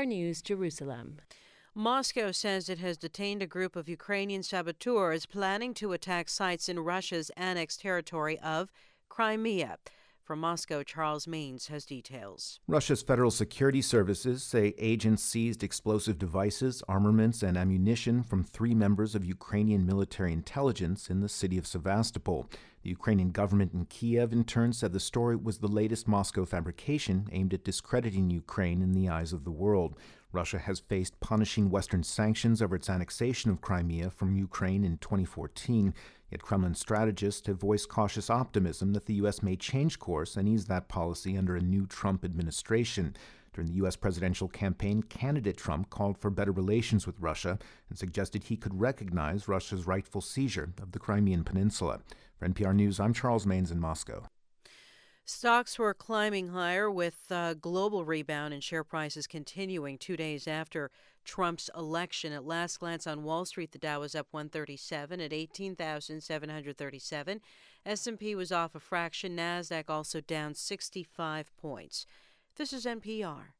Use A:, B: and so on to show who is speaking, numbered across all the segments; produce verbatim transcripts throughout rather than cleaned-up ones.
A: R News, Jerusalem.
B: Moscow says it has detained a group of Ukrainian saboteurs planning to attack sites in Russia's annexed territory of Crimea. From Moscow, Charles Maines has details.
C: Russia's Federal Security Services say agents seized explosive devices, armaments, and ammunition from three members of Ukrainian military intelligence in the city of Sevastopol. The Ukrainian government in Kiev, in turn, said the story was the latest Moscow fabrication aimed at discrediting Ukraine in the eyes of the world. Russia has faced punishing Western sanctions over its annexation of Crimea from Ukraine in twenty fourteen. Yet Kremlin strategists have voiced cautious optimism that the U S may change course and ease that policy under a new Trump administration. During the U S presidential campaign, candidate Trump called for better relations with Russia and suggested he could recognize Russia's rightful seizure of the Crimean Peninsula. For N P R News, I'm Charles Maines in Moscow.
B: Stocks were climbing higher with a global rebound and share prices continuing two days after Trump's election. At last glance on Wall Street, the Dow was up one thirty-seven at eighteen thousand seven hundred thirty-seven. S and P was off a fraction. NASDAQ also down sixty-five points. This is N P R.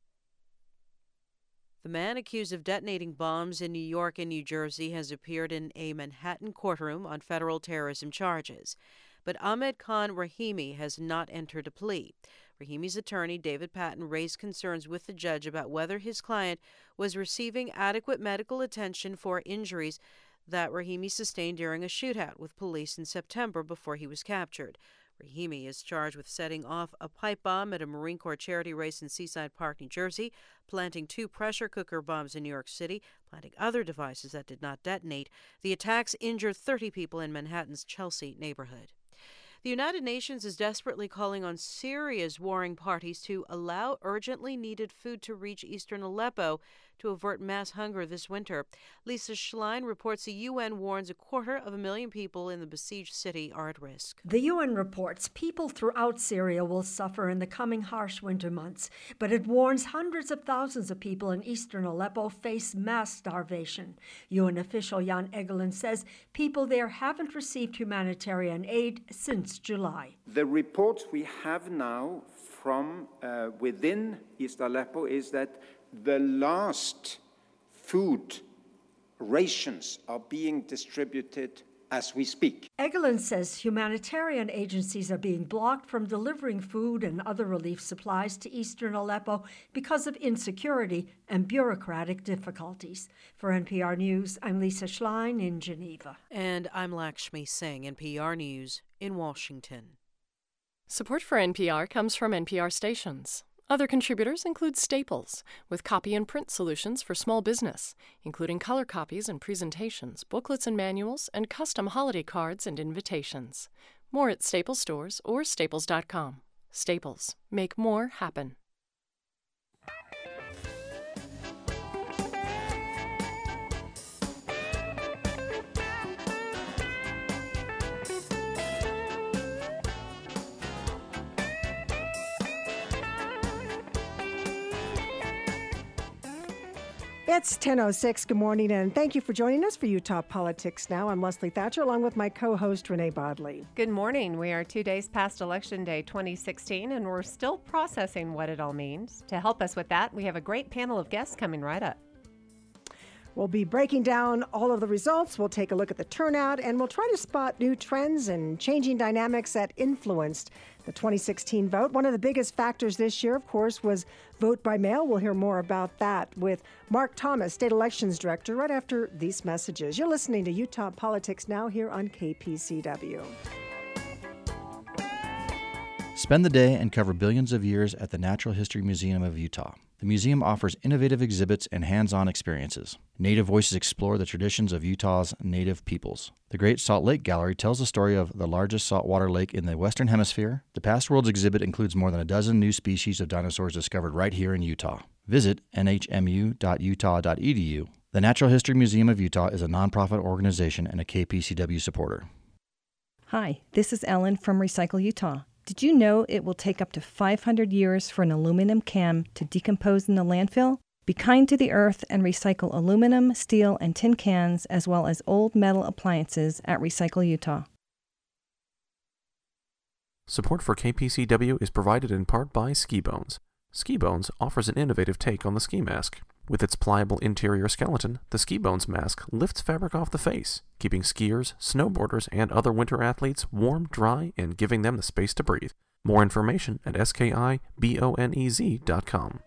B: The man accused of detonating bombs in New York and New Jersey has appeared in a Manhattan courtroom on federal terrorism charges. But Ahmed Khan Rahimi has not entered a plea. Rahimi's attorney, David Patton, raised concerns with the judge about whether his client was receiving adequate medical attention for injuries that Rahimi sustained during a shootout with police in September before he was captured. Rahimi is charged with setting off a pipe bomb at a Marine Corps charity race in Seaside Park, New Jersey, planting two pressure cooker bombs in New York City, planting other devices that did not detonate. The attacks injured thirty people in Manhattan's Chelsea neighborhood. The United Nations is desperately calling on Syria's warring parties to allow urgently needed food to reach eastern Aleppo to avert mass hunger this winter. Lisa Schlein reports the U N warns a quarter of a million people in the besieged city are at risk.
D: The U N reports people throughout Syria will suffer in the coming harsh winter months, but it warns hundreds of thousands of people in eastern Aleppo face mass starvation. U N official Jan Egeland says people there haven't received humanitarian aid since July.
E: The reports we have now from uh, within East Aleppo is that the last food rations are being distributed as we speak.
D: Egeland says humanitarian agencies are being blocked from delivering food and other relief supplies to eastern Aleppo because of insecurity and bureaucratic difficulties. For N P R News, I'm Lisa Schlein in Geneva.
B: And I'm Lakshmi Singh, N P R News in Washington.
F: Support for N P R comes from N P R stations. Other contributors include Staples, with copy and print solutions for small business, including color copies and presentations, booklets and manuals, and custom holiday cards and invitations. More at Staples stores or staples dot com. Staples. Make more happen.
G: It's ten oh six. Good morning, and thank you for joining us for Utah Politics Now. I'm Leslie Thatcher, along with my co-host, Renee Bodley.
H: Good morning. We are two days past Election Day twenty sixteen, and we're still processing what it all means. To help us with that, we have a great panel of guests coming right up.
G: We'll be breaking down all of the results. We'll take a look at the turnout, and we'll try to spot new trends and changing dynamics that influenced the twenty sixteen vote. One of the biggest factors this year, of course, was vote by mail. We'll hear more about that with Mark Thomas, State Elections Director, right after these messages. You're listening to Utah Politics Now here on K P C W.
I: Spend the day and cover billions of years at the Natural History Museum of Utah. The museum offers innovative exhibits and hands-on experiences. Native Voices explore the traditions of Utah's native peoples. The Great Salt Lake Gallery tells the story of the largest saltwater lake in the Western Hemisphere. The Past Worlds exhibit includes more than a dozen new species of dinosaurs discovered right here in Utah. Visit n h m u dot utah dot e d u. The Natural History Museum of Utah is a nonprofit organization and a K P C W supporter.
J: Hi, this is Ellen from Recycle Utah. Did you know it will take up to five hundred years for an aluminum can to decompose in the landfill? Be kind to the earth and recycle aluminum, steel, and tin cans, as well as old metal appliances at Recycle Utah.
K: Support for K P C W is provided in part by Ski Bones.
A: SkiBones offers an innovative take on the ski mask. With its pliable interior skeleton, the SkiBones mask lifts fabric off the face, keeping skiers, snowboarders, and other winter athletes warm, dry, and giving them the space to breathe. More information at skibonez dot com.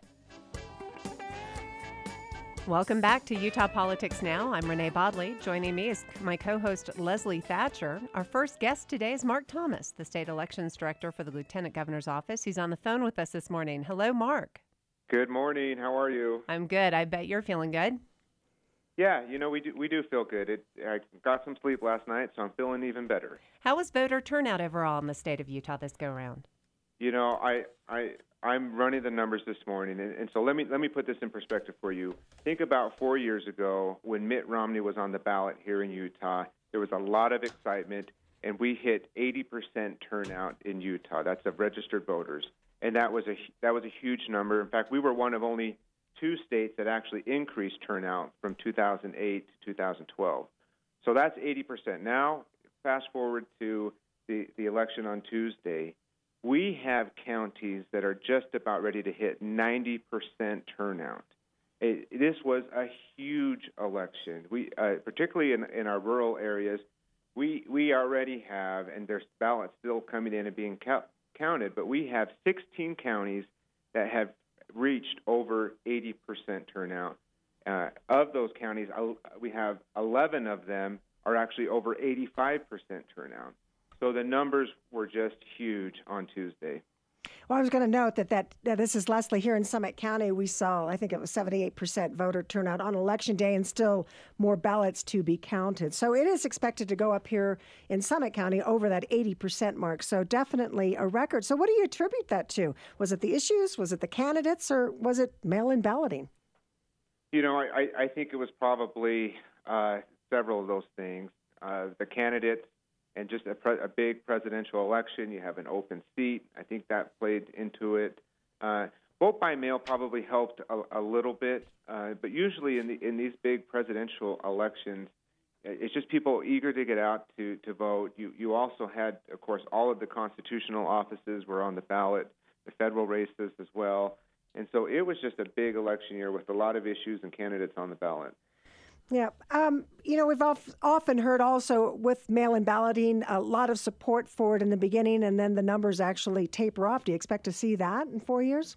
H: Welcome back to Utah Politics Now. I'm Renee Bodley. Joining me is my co-host Leslie Thatcher. Our first guest today is Mark Thomas, the State Elections Director for the Lieutenant Governor's Office. He's on the phone with us this morning. Hello, Mark.
K: Good morning. How are you?
H: I'm good. I bet you're feeling good.
K: Yeah, you know, we do we do feel good. It, I got some sleep last night, so I'm feeling even better.
H: How was voter turnout overall in the state of Utah this go-around?
K: You know, I I I'm running the numbers this morning, and, and so let me let me put this in perspective for you. Think about four years ago when Mitt Romney was on the ballot here in Utah. There was a lot of excitement, and we hit eighty percent turnout in Utah. That's of registered voters, and that was a that was a huge number. In fact, we were one of only two states that actually increased turnout from two thousand eight to two thousand twelve. So that's eighty percent. Now, fast forward to the, the election on Tuesday. We have counties that are just about ready to hit ninety percent turnout. It, this was a huge election. We, uh, particularly in, in our rural areas, we we already have, and there's ballots still coming in and being count, counted, but we have sixteen counties that have reached over eighty percent turnout. Uh, of those counties, uh, we have eleven of them are actually over eighty-five percent turnout. So the numbers were just huge on Tuesday.
G: Well, I was going to note that, that, that this is Leslie here in Summit County. We saw, I think it was seventy-eight percent voter turnout on Election Day and still more ballots to be counted. So it is expected to go up here in Summit County over that eighty percent mark. So definitely a record. So what do you attribute that to? Was it the issues? Was it the candidates? Or was it mail-in balloting?
K: You know, I, I think it was probably uh, several of those things. Uh, the candidates, and just a, pre- a big presidential election, you have an open seat. I think that played into it. Uh, vote by mail probably helped a, a little bit, uh, but usually in the in these big presidential elections, it's just people eager to get out to, to vote. You you also had, of course, all of the constitutional offices were on the ballot, the federal races as well, and so it was just a big election year with a lot of issues and candidates on the ballot.
G: Yeah. Um, you know, we've often heard also with mail-in balloting, a lot of support for it in the beginning, and then the numbers actually taper off. Do you expect to see that in four years?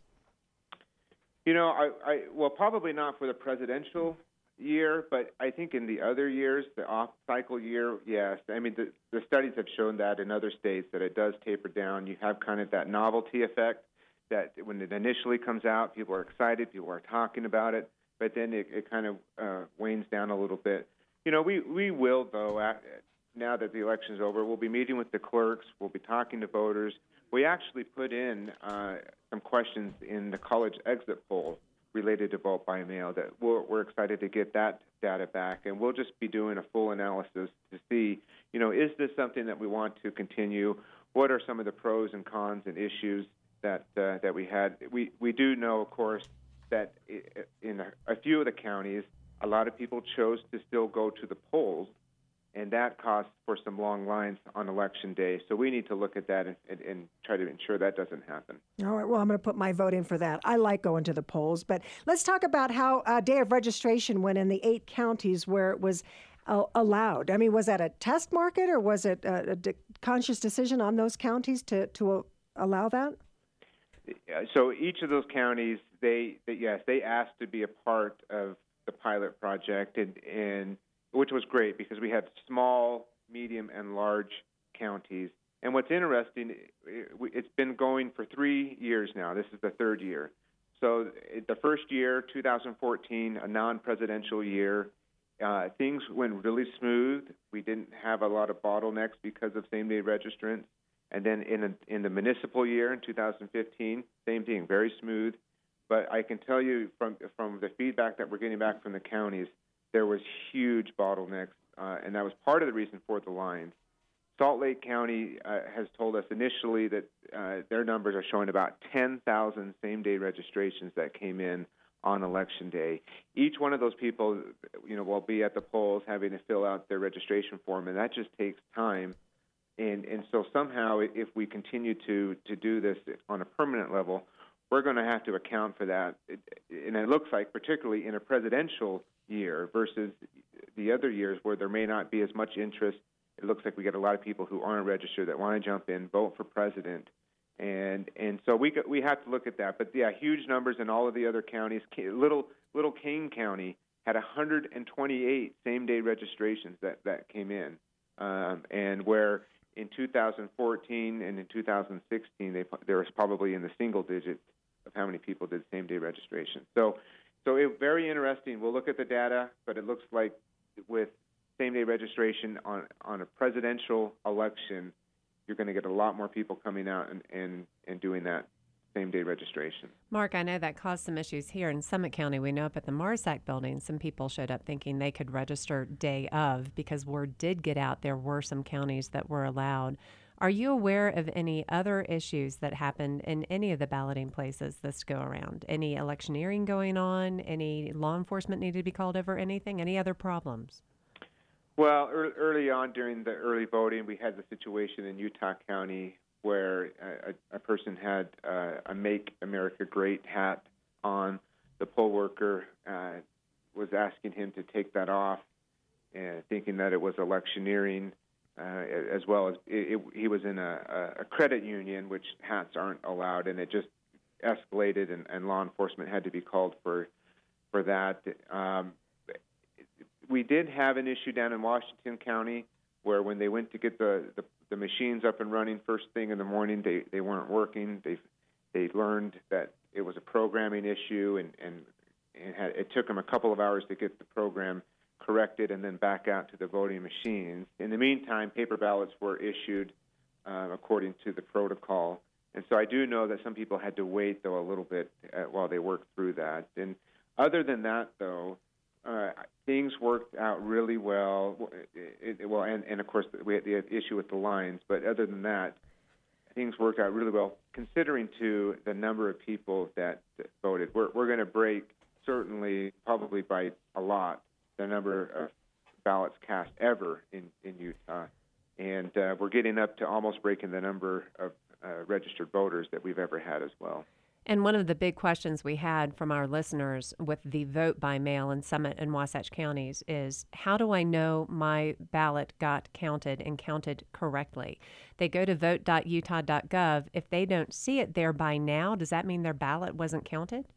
K: You know, I, I well, probably not for the presidential year, but I think in the other years, the off-cycle year, yes. I mean, the, the studies have shown that in other states that it does taper down. You have kind of that novelty effect that when it initially comes out, people are excited, people are talking about it. But then it, it kind of uh, wanes down a little bit. You know, we, we will, though, at, now that the election's over, we'll be meeting with the clerks, we'll be talking to voters. We actually put in uh, some questions in the college exit poll related to vote by mail that we're, we're excited to get that data back. And we'll just be doing a full analysis to see, you know, is this something that we want to continue? What are some of the pros and cons and issues that uh, that we had? We, we do know, of course, that in a few of the counties, a lot of people chose to still go to the polls, and that caused for some long lines on Election Day. So we need to look at that and, and, and try to ensure that doesn't happen.
G: All right, well, I'm going to put my vote in for that. I like going to the polls, but let's talk about how uh, day of registration went in the eight counties where it was uh, allowed. I mean, was that a test market, or was it a, a de- conscious decision on those counties to, to uh, allow that?
K: So each of those counties, they, they yes, they asked to be a part of the pilot project, and, and which was great because we had small, medium, and large counties. And what's interesting, it, it's been going for three years now. This is the third year. So the first year, two thousand fourteen, a non-presidential year, uh, things went really smooth. We didn't have a lot of bottlenecks because of same-day registrants. And then in a, in the municipal year in two thousand fifteen, same thing, very smooth. But I can tell you from from the feedback that we're getting back from the counties, there was huge bottlenecks, uh, and that was part of the reason for the lines. Salt Lake County uh, has told us initially that uh, their numbers are showing about ten thousand same-day registrations that came in on Election Day. Each one of those people, you know, will be at the polls having to fill out their registration form, and that just takes time. And and so somehow, if we continue to, to do this on a permanent level, we're going to have to account for that. It, and it looks like, particularly in a presidential year versus the other years where there may not be as much interest, it looks like we get a lot of people who aren't registered that want to jump in, vote for president. And and so we we have to look at that. But, yeah, huge numbers in all of the other counties. Little, little Kane County had one hundred twenty-eight same-day registrations that, that came in, um, and where in two thousand fourteen and in two thousand sixteen, they, there was probably in the single digits of how many people did same-day registration. So, so it, very interesting. We'll look at the data, but it looks like with same-day registration on, on a presidential election, you're going to get a lot more people coming out and, and, and doing that same-day registration.
H: Mark, I know that caused some issues here in Summit County. We know up at the Marsac building, some people showed up thinking they could register day of because word did get out there were some counties that were allowed. Are you aware of any other issues that happened in any of the balloting places this go around? Any electioneering going on? Any law enforcement needed to be called over? Anything? Any other problems?
K: Well, early on during the early voting, we had the situation in Utah County where a, a person had uh, a Make America Great hat on. The poll worker uh, was asking him to take that off, and thinking that it was electioneering, uh, as well as it, it, he was in a, a credit union, which hats aren't allowed, and it just escalated, and, and law enforcement had to be called for for that. Um, we did have an issue down in Washington County where when they went to get the, the, the machines up and running first thing in the morning, they, they weren't working. They they learned that it was a programming issue, and, and, and had, it took them a couple of hours to get the program corrected and then back out to the voting machines. In the meantime, paper ballots were issued uh, according to the protocol. And so I do know that some people had to wait, though, a little bit uh, while they worked through that. And other than that, though, uh, things worked out really well. It, it, well, and, and, of course, we had the issue with the lines. But other than that, things worked out really well, considering, too, the number of people that, that voted. We're, we're going to break, certainly, probably by a lot, the number of ballots cast ever in, in Utah. And uh, we're getting up to almost breaking the number of uh, registered voters that we've ever had as well.
H: And one of the big questions we had from our listeners with the vote by mail in Summit and Wasatch counties is, how do I know my ballot got counted and counted correctly? They go to vote dot utah dot gov. If they don't see it there by now, does that mean their ballot wasn't counted?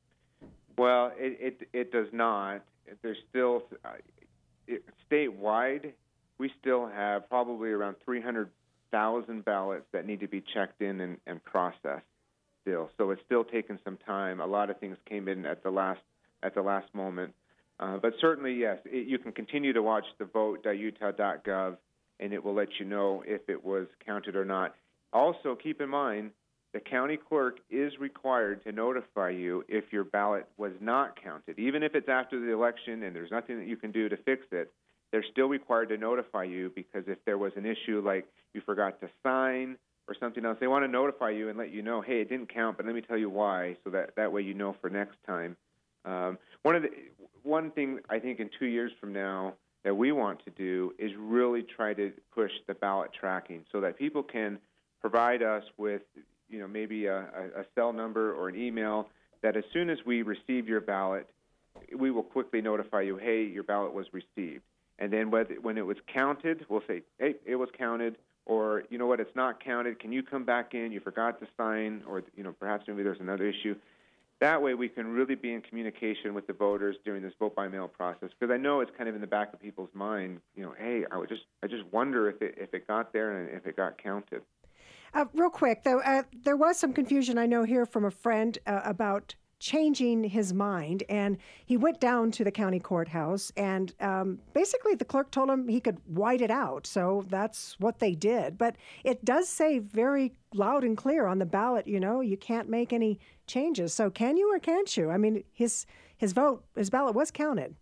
K: Well, it, it, it does not. There's still, uh, it, statewide, we still have probably around three hundred thousand ballots that need to be checked in and, and processed still. So it's still taking some time. A lot of things came in at the last at the last moment. Uh, but certainly, yes, it, you can continue to watch the vote dot utah dot gov, and it will let you know if it was counted or not. Also, keep in mind, the county clerk is required to notify you if your ballot was not counted. Even if it's after the election and there's nothing that you can do to fix it, they're still required to notify you, because if there was an issue like you forgot to sign or something else, they want to notify you and let you know, hey, it didn't count, but let me tell you why, so that, that way you know for next time. Um, one of the one thing I think in two years from now that we want to do is really try to push the ballot tracking so that people can provide us with, you know, maybe a, a cell number or an email that as soon as we receive your ballot, we will quickly notify you, hey, your ballot was received. And then when it was counted, we'll say, hey, it was counted, or, you know what, it's not counted. Can you come back in? You forgot to sign, or, you know, perhaps maybe there's another issue. That way we can really be in communication with the voters during this vote by mail process, because I know it's kind of in the back of people's mind, you know, hey, I would just I just wonder if it if it got there and if it got counted.
G: Uh, real quick, though, uh, there was some confusion, I know, here from a friend uh, about changing his mind, and he went down to the county courthouse, and um, basically the clerk told him he could white it out, so that's what they did. But it does say very loud and clear on the ballot, you know, you can't make any changes. So can you or can't you? I mean, his his vote, his ballot was counted.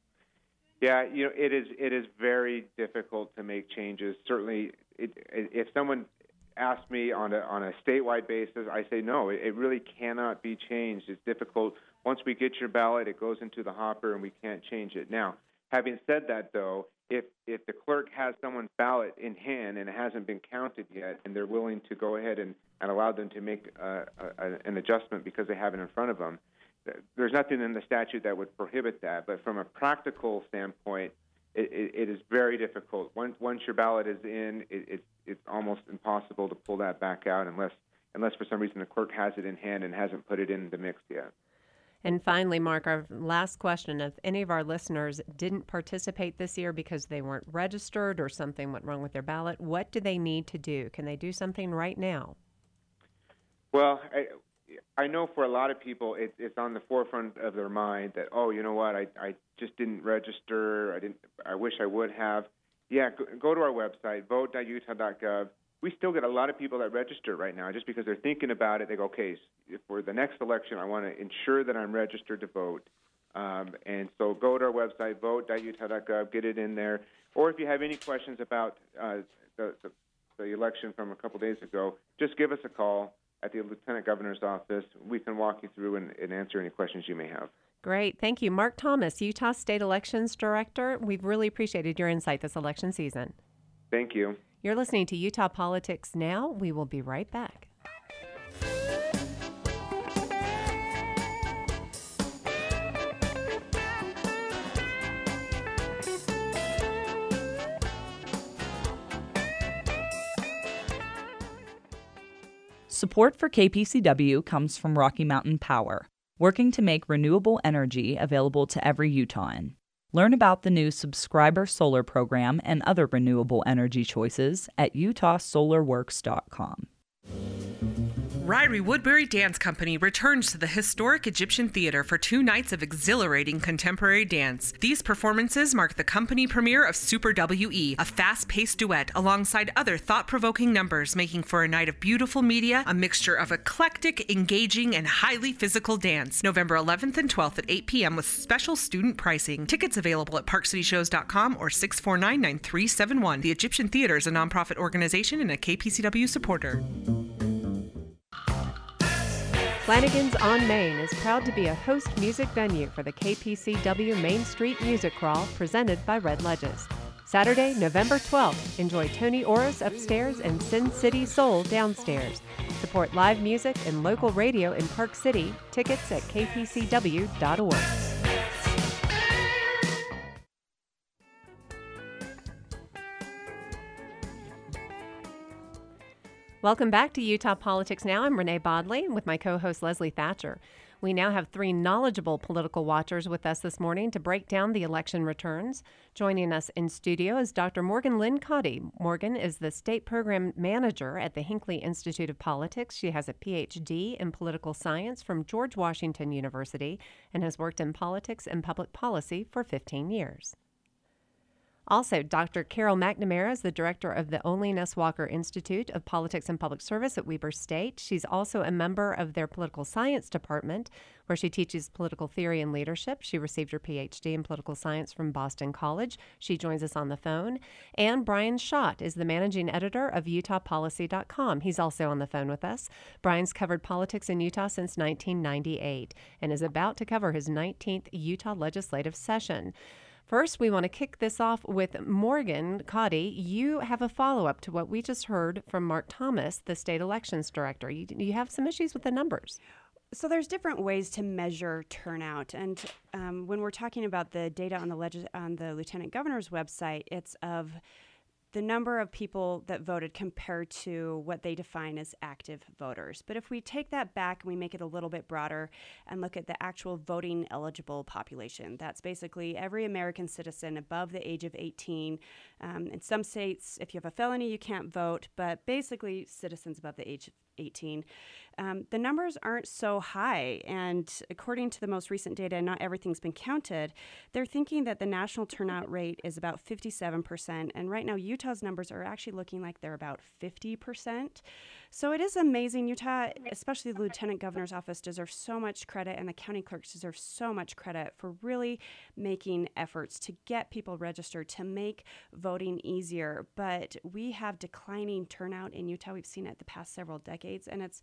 K: Yeah, you know, it is it is very difficult to make changes. Certainly, it, if someone asked me on a on a statewide basis, I say no, it, it really cannot be changed. It's difficult. Once we get your ballot, it goes into the hopper and we can't change it. Now, Having said that, though, if if the clerk has someone's ballot in hand and it hasn't been counted yet, and they're willing to go ahead and, and allow them to make uh, a, an adjustment because they have it in front of them, there's nothing in the statute that would prohibit that. But from a practical standpoint, it, it, it is very difficult. Once once your ballot is in, it, it's it's almost impossible to pull that back out unless unless for some reason the clerk has it in hand and hasn't put it in the mix yet.
H: And finally, Mark, our last question. If any of our listeners didn't participate this year because they weren't registered or something went wrong with their ballot, what do they need to do? Can they do something right now?
K: Well, I, I know for a lot of people it, it's on the forefront of their mind that, oh, you know what, I, I just didn't register. I didn't. I wish I would have. Yeah, go, go to our website, vote dot utah dot gov. We still get a lot of people that register right now just because they're thinking about it. They go, okay, for the next election, I want to ensure that I'm registered to vote. Um, and so go to our website, vote dot utah dot gov, get it in there. Or if you have any questions about uh, the, the, the election from a couple days ago, just give us a call at the Lieutenant Governor's office. We can walk you through and, and answer any questions you may have.
H: Great. Thank you. Mark Thomas, Utah State Elections Director. We've really appreciated your insight this election season.
K: Thank you.
H: You're listening to Utah Politics Now. We will be right back.
L: Support for K P C W comes from Rocky Mountain Power, working to make renewable energy available to every Utahn. Learn about the new Subscriber Solar Program and other renewable energy choices at utah solar works dot com.
M: Ryrie Woodbury Dance Company returns to the historic Egyptian Theater for two nights of exhilarating contemporary dance. These performances mark the company premiere of Super W E, a fast-paced duet alongside other thought-provoking numbers, making for a night of beautiful media, a mixture of eclectic, engaging, and highly physical dance. November eleventh and twelfth at eight p.m. with special student pricing. Tickets available at park city shows dot com or six four nine, nine three seven one. The Egyptian Theater is a nonprofit organization and a K P C W supporter.
H: Flanagan's on Main is proud to be a host music venue for the K P C W Main Street Music Crawl presented by Red Ledges. Saturday, November twelfth, enjoy Tony Orris upstairs and Sin City Soul downstairs. Support live music and local radio in Park City. Tickets at k p c w dot org. Welcome back to Utah Politics Now. I'm Renee Bodley with my co-host Leslie Thatcher. We now have three knowledgeable political watchers with us this morning to break down the election returns. Joining us in studio is Doctor Morgan Lynn Cotty. Morgan is the State Program Manager at the Hinckley Institute of Politics. She has a P H D in political science from George Washington University and has worked in politics and public policy for fifteen years. Also, Doctor Carol McNamara is the director of the Only Ness Walker Institute of Politics and Public Service at Weber State. She's also a member of their political science department, where she teaches political theory and leadership. She received her P H D in political science from Boston College. She joins us on the phone. And Brian Schott is the managing editor of utah policy dot com. He's also on the phone with us. Brian's covered politics in Utah since nineteen ninety-eight and is about to cover his nineteenth Utah legislative session. First, we want to kick this off with Morgan Cotty. You have a follow-up to what we just heard from Mark Thomas, the state elections director. You, you have some issues with the numbers.
N: So there's different ways to measure turnout, and um, when we're talking about the data on the legis- on the Lieutenant Governor's website, it's of the number of people that voted compared to what they define as active voters. But if we take that back and we make it a little bit broader and look at the actual voting eligible population, that's basically every American citizen above the age of eighteen. Um, in some states, if you have a felony, you can't vote, but basically citizens above the age of eighteen. Um, the numbers aren't so high, and according to the most recent data, not everything's been counted, they're thinking that the national turnout rate is about fifty-seven percent, and right now Utah's numbers are actually looking like they're about fifty percent. So it is amazing. Utah, especially the Lieutenant Governor's office, deserves so much credit, and the county clerks deserve so much credit for really making efforts to get people registered, to make voting easier. But we have declining turnout in Utah. We've seen it the past several decades, and it's an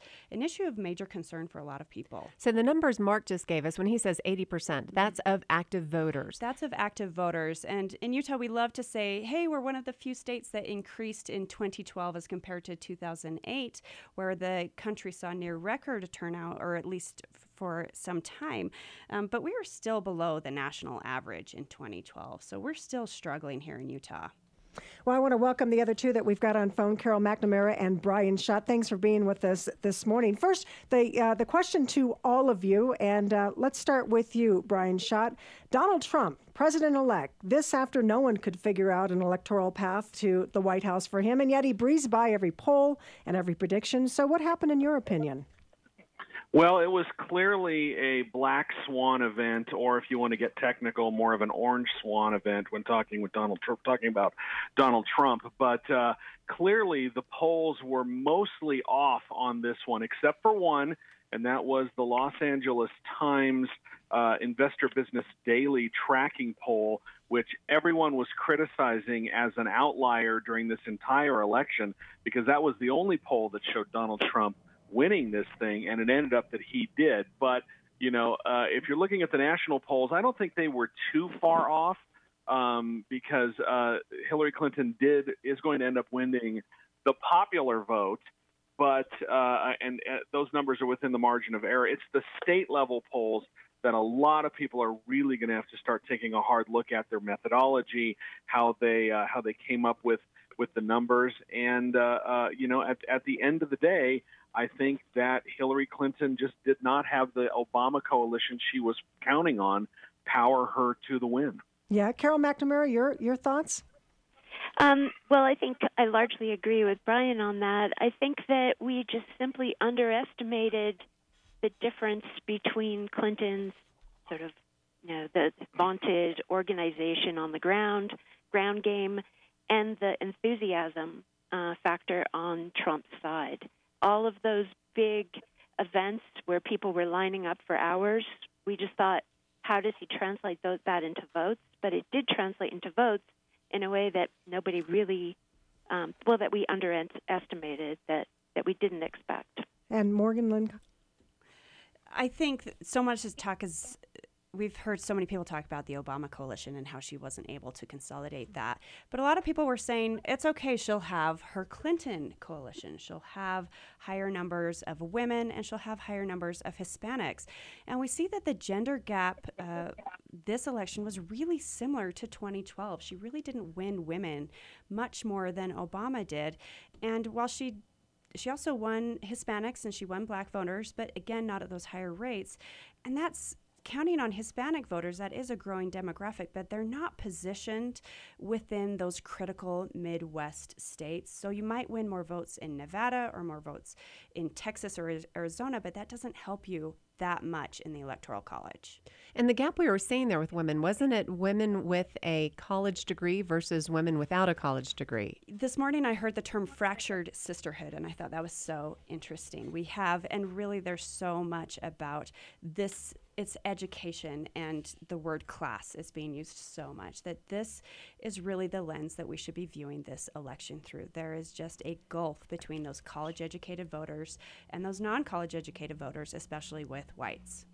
N: issue of major concern for a lot of people.
H: So the numbers Mark just gave us, when he says eighty percent, that's of active voters.
N: That's of active voters. And in Utah, we love to say, hey, we're one of the few states that increased in twenty twelve as compared to two thousand eight, where the country saw near record turnout, or at least for some time. Um, but we were still below the national average in twenty twelve. So we're still struggling here in Utah.
G: Well, I want to welcome the other two that we've got on phone, Carol McNamara and Brian Schott. Thanks for being with us this morning. First, the uh, the question to all of you, and uh, let's start with you, Brian Schott. Donald Trump, president-elect, this after no one could figure out an electoral path to the White House for him, and yet he breezed by every poll and every prediction. So what happened in your opinion?
O: Well, it was clearly a black swan event, or if you want to get technical, more of an orange swan event when talking with Donald Trump, talking about Donald Trump. But uh, clearly, the polls were mostly off on this one, except for one, and that was the Los Angeles Times uh, Investor Business Daily tracking poll, which everyone was criticizing as an outlier during this entire election, because that was the only poll that showed Donald Trump winning this thing, and it ended up that he did. But, you know, uh, if you're looking at the national polls, I don't think they were too far off um, because uh, Hillary Clinton did is going to end up winning the popular vote, but uh, and uh, those numbers are within the margin of error. It's the state-level polls that a lot of people are really going to have to start taking a hard look at their methodology, how they uh, how they came up with with the numbers, and uh, uh, you know, at at the end of the day, I think that Hillary Clinton just did not have the Obama coalition she was counting on power her to the win.
G: Yeah, Carol McNamara, your your thoughts?
P: Um, well, I think I largely agree with Brian on that. I think that we just simply underestimated the difference between Clinton's sort of, you know, the vaunted organization on the ground, ground game, and the enthusiasm uh, factor on Trump's side. All of those big events where people were lining up for hours, we just thought, how does he translate those, that into votes? But it did translate into votes in a way that nobody really, um, well, that we underestimated, that, that we didn't expect.
G: And Morgan Lynn?
N: I think so much as talk is, we've heard so many people talk about the Obama coalition and how she wasn't able to consolidate that. But a lot of people were saying it's okay, she'll have her Clinton coalition. She'll have higher numbers of women and she'll have higher numbers of Hispanics. And we see that the gender gap uh, this election was really similar to twenty twelve. She really didn't win women much more than Obama did. And while she She also won Hispanics and she won black voters, but again, not at those higher rates. And that's counting on Hispanic voters. That is a growing demographic, but they're not positioned within those critical Midwest states. So you might win more votes in Nevada or more votes in Texas or Arizona, but that doesn't help you that much in the Electoral College.
H: And the gap we were seeing there with women, wasn't it women with a college degree versus women without a college degree?
N: This morning I heard the term fractured sisterhood, and I thought that was so interesting. We have, and really there's so much about this, it's education, and the word class is being used so much, that this is really the lens that we should be viewing this election through. There is just a gulf between those college-educated voters and those non-college educated voters, especially with whites.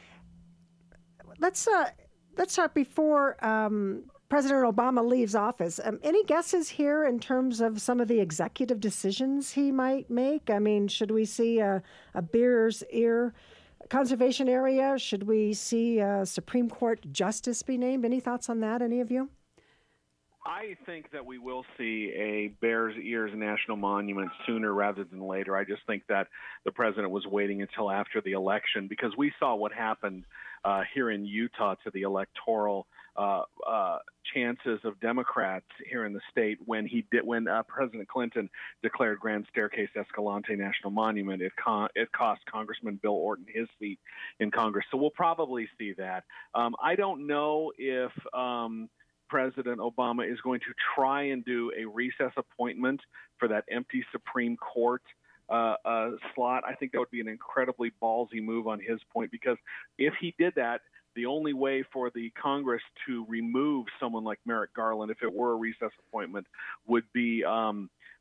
G: Let's uh, let's talk before um, President Obama leaves office. Um, any guesses here in terms of some of the executive decisions he might make? I mean, should we see a, a Bears Ear conservation area? Should we see a Supreme Court justice be named? Any thoughts on that, any of you?
O: I think that we will see a Bears Ears National Monument sooner rather than later. I just think that the president was waiting until after the election, because we saw what happened uh, here in Utah to the electoral uh, uh, chances of Democrats here in the state when he did when uh, President Clinton declared Grand Staircase Escalante National Monument. It, con- it cost Congressman Bill Orton his seat in Congress. So we'll probably see that. Um, I don't know if um, President Obama is going to try and do a recess appointment for that empty Supreme Court uh, uh, slot. I think that would be an incredibly ballsy move on his point, because if he did that, the only way for the Congress to remove someone like Merrick Garland, if it were a recess appointment, would be um,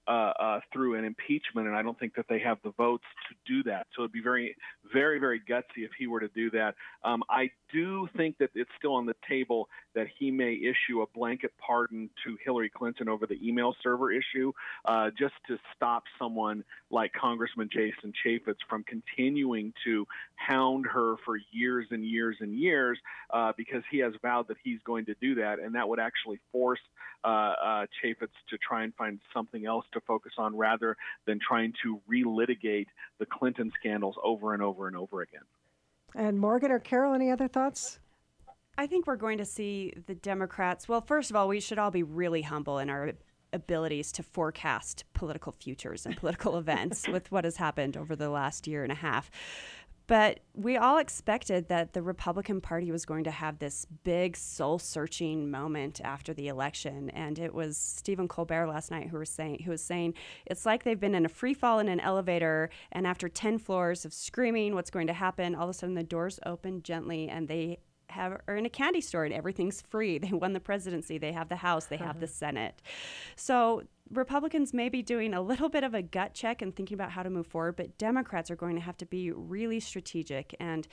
O: uh, uh, through an impeachment, and I don't think that they have the votes to do that. So it'd be very, very, very gutsy if he were to do that. Um, I do think that it's still on the table that he may issue a blanket pardon to Hillary Clinton over the email server issue, uh, just to stop someone like Congressman Jason Chaffetz from continuing to hound her for years and years and years, uh, because he has vowed that he's going to do that, and that would actually force uh, uh, Chaffetz to try and find something else to focus on rather than trying to relitigate the Clinton scandals over and over and over again.
G: And Morgan or Carol, any other thoughts?
N: I think we're going to see the Democrats. Well, first of all, we should all be really humble in our abilities to forecast political futures and political events with what has happened over the last year and a half. But we all expected that the Republican Party was going to have this big soul-searching moment after the election, and it was Stephen Colbert last night who was saying who was saying it's like they've been in a free fall in an elevator, and after ten floors of screaming, what's going to happen? All of a sudden, the doors open gently, and they have are in a candy store, and everything's free. They won the presidency. They have the House. They have the Senate. So Republicans may be doing a little bit of a gut check and thinking about how to move forward, but Democrats are going to have to be really strategic. And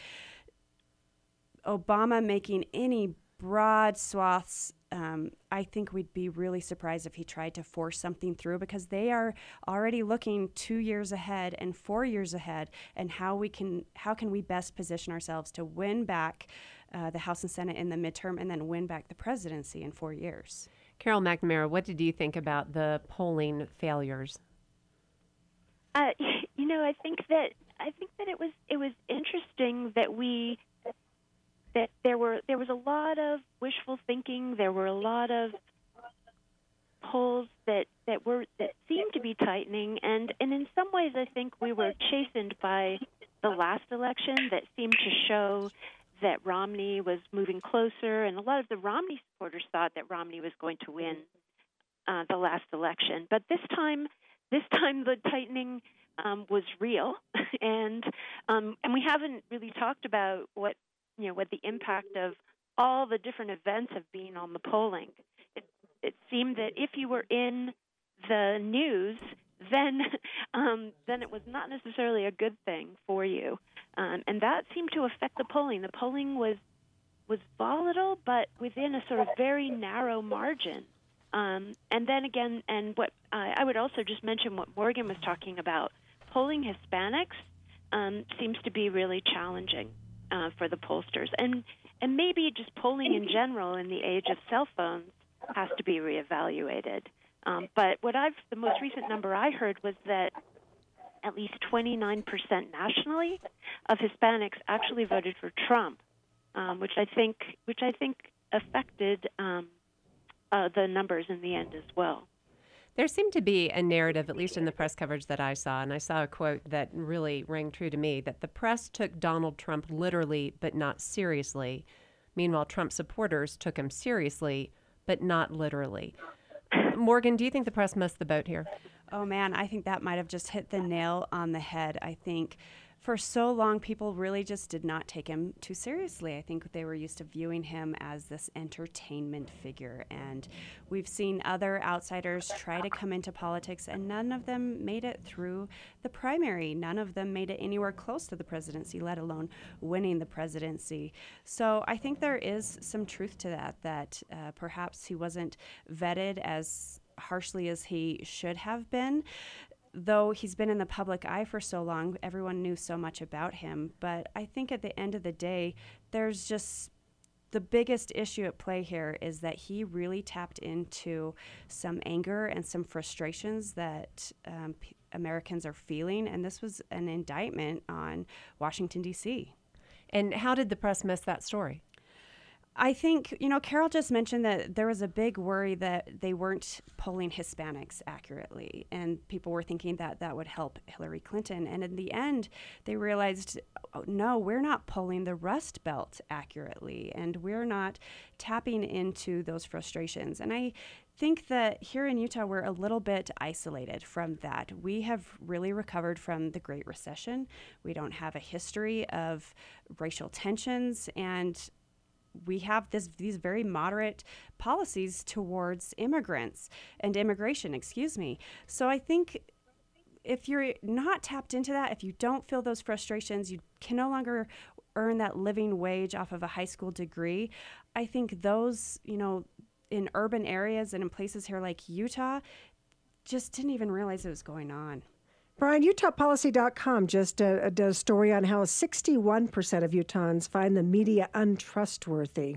N: Obama making any broad swaths, um, I think we'd be really surprised if he tried to force something through, because they are already looking two years ahead and four years ahead, and how we can how can we best position ourselves to win back uh, the House and Senate in the midterm, and then win back the presidency in four years.
H: Carol McNamara, what did you think about the polling failures?
P: Uh, you know, I think that I think that it was it was interesting that we that there were there was a lot of wishful thinking. There were a lot of polls that, that were that seemed to be tightening, and, and in some ways, I think we were chastened by the last election that seemed to show that Romney was moving closer, and a lot of the Romney supporters thought that Romney was going to win uh, the last election. But this time, this time the tightening um, was real, and um, and we haven't really talked about what you know what the impact of all the different events have been on the polling. It, it seemed that if you were in the news, then um, then it was not necessarily a good thing for you. Um, and that seemed to affect the polling. The polling was was volatile, but within a sort of very narrow margin. Um, and then again, and what uh, I would also just mention what Morgan was talking about, polling Hispanics um, seems to be really challenging uh, for the pollsters. And, and maybe just polling in general in the age of cell phones has to be reevaluated. Um, but what I've the most recent number I heard was that at least twenty-nine percent nationally of Hispanics actually voted for Trump, um, which I think which I think affected um, uh, the numbers in the end as well.
H: There seemed to be a narrative, at least in the press coverage that I saw, and I saw a quote that really rang true to me, that the press took Donald Trump literally but not seriously. Meanwhile, Trump supporters took him seriously but not literally. Morgan, do you think the press missed the boat here?
N: Oh, man, I think that might have just hit the nail on the head. I think for so long, people really just did not take him too seriously. I think they were used to viewing him as this entertainment figure. And we've seen other outsiders try to come into politics, and none of them made it through the primary. None of them made it anywhere close to the presidency, let alone winning the presidency. So I think there is some truth to that, that uh, perhaps he wasn't vetted as harshly as he should have been. Though he's been in the public eye for so long, everyone knew so much about him. But I think at the end of the day, there's just the biggest issue at play here is that he really tapped into some anger and some frustrations that um, p- Americans are feeling. And this was an indictment on Washington, D C.
H: And how did the press miss that story?
N: I think, you know, Carol just mentioned that there was a big worry that they weren't polling Hispanics accurately, and people were thinking that that would help Hillary Clinton. And in the end, they realized, oh, no, we're not polling the Rust Belt accurately, and we're not tapping into those frustrations. And I think that here in Utah, we're a little bit isolated from that. We have really recovered from the Great Recession. We don't have a history of racial tensions, and we have this these very moderate policies towards immigrants and immigration, excuse me. So I think if you're not tapped into that, if you don't feel those frustrations, you can no longer earn that living wage off of a high school degree. I think those, you know, in urban areas and in places here like Utah, just didn't even realize it was going on.
G: Brian, Utah Policy dot com just uh, does a story on how sixty-one percent of Utahns find the media untrustworthy.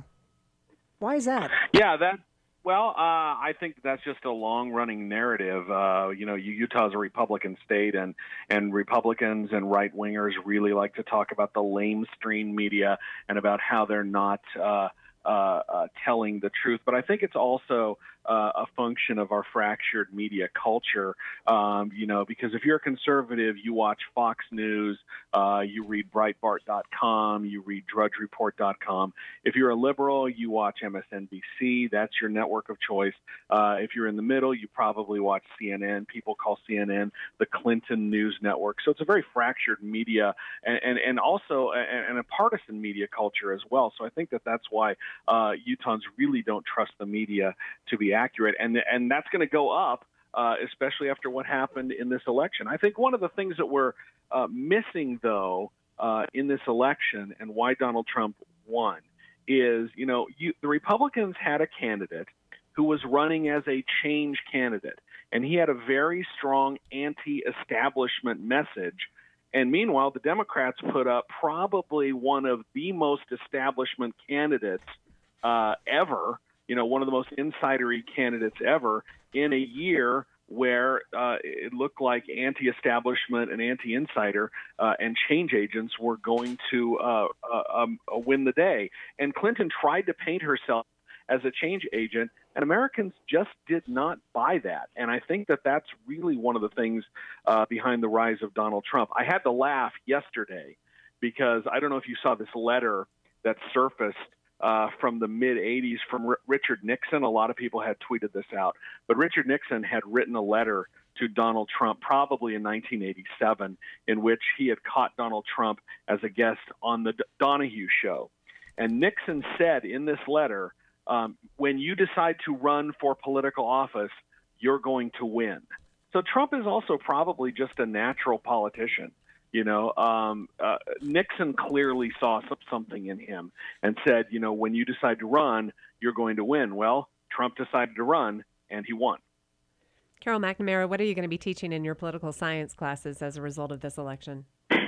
G: Why is that?
O: Yeah, that. Well, uh, I think that's just a long-running narrative. Uh, you know, Utah's a Republican state, and and Republicans and right-wingers really like to talk about the lamestream media and about how they're not uh, uh, uh, telling the truth. But I think it's also uh, a function of our fractured media culture. Um, you know, because if you're a conservative, you watch Fox News, uh, you read Breitbart dot com, you read Drudge Report dot com. If you're a liberal, you watch M S N B C. That's your network of choice. Uh, if you're in the middle, you probably watch C N N. People call C N N the Clinton News Network. So it's a very fractured media and, and, and also a, and a partisan media culture as well. So I think that that's why uh, Utahns really don't trust the media to be accurate. And, and that's going to go up, uh, especially after what happened in this election. I think one of the things that we're uh, missing, though, uh, in this election and why Donald Trump won is, you know, you, the Republicans had a candidate who was running as a change candidate, and he had a very strong anti-establishment message. And meanwhile, the Democrats put up probably one of the most establishment candidates uh, ever, you know, one of the most insidery candidates ever in a year where uh, it looked like anti-establishment and anti-insider uh, and change agents were going to uh, uh, um, uh, win the day. And Clinton tried to paint herself as a change agent, and Americans just did not buy that. And I think that that's really one of the things uh, behind the rise of Donald Trump. I had to laugh yesterday because I don't know if you saw this letter that surfaced Uh, from the mid-eighties from R- Richard Nixon. A lot of people had tweeted this out. But Richard Nixon had written a letter to Donald Trump probably in nineteen eighty-seven in which he had caught Donald Trump as a guest on the D- Donahue Show. And Nixon said in this letter, um, when you decide to run for political office, you're going to win. So Trump is also probably just a natural politician. You know, um, uh, Nixon clearly saw some, something in him and said, you know, when you decide to run, you're going to win. Well, Trump decided to run, and he won.
H: Carol McNamara, what are you going to be teaching in your political science classes as a result of this election?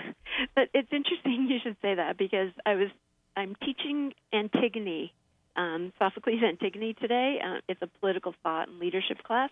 P: But it's interesting you should say that because I was I'm teaching Antigone, um, Sophocles' Antigone today. Uh, it's a political thought and leadership class,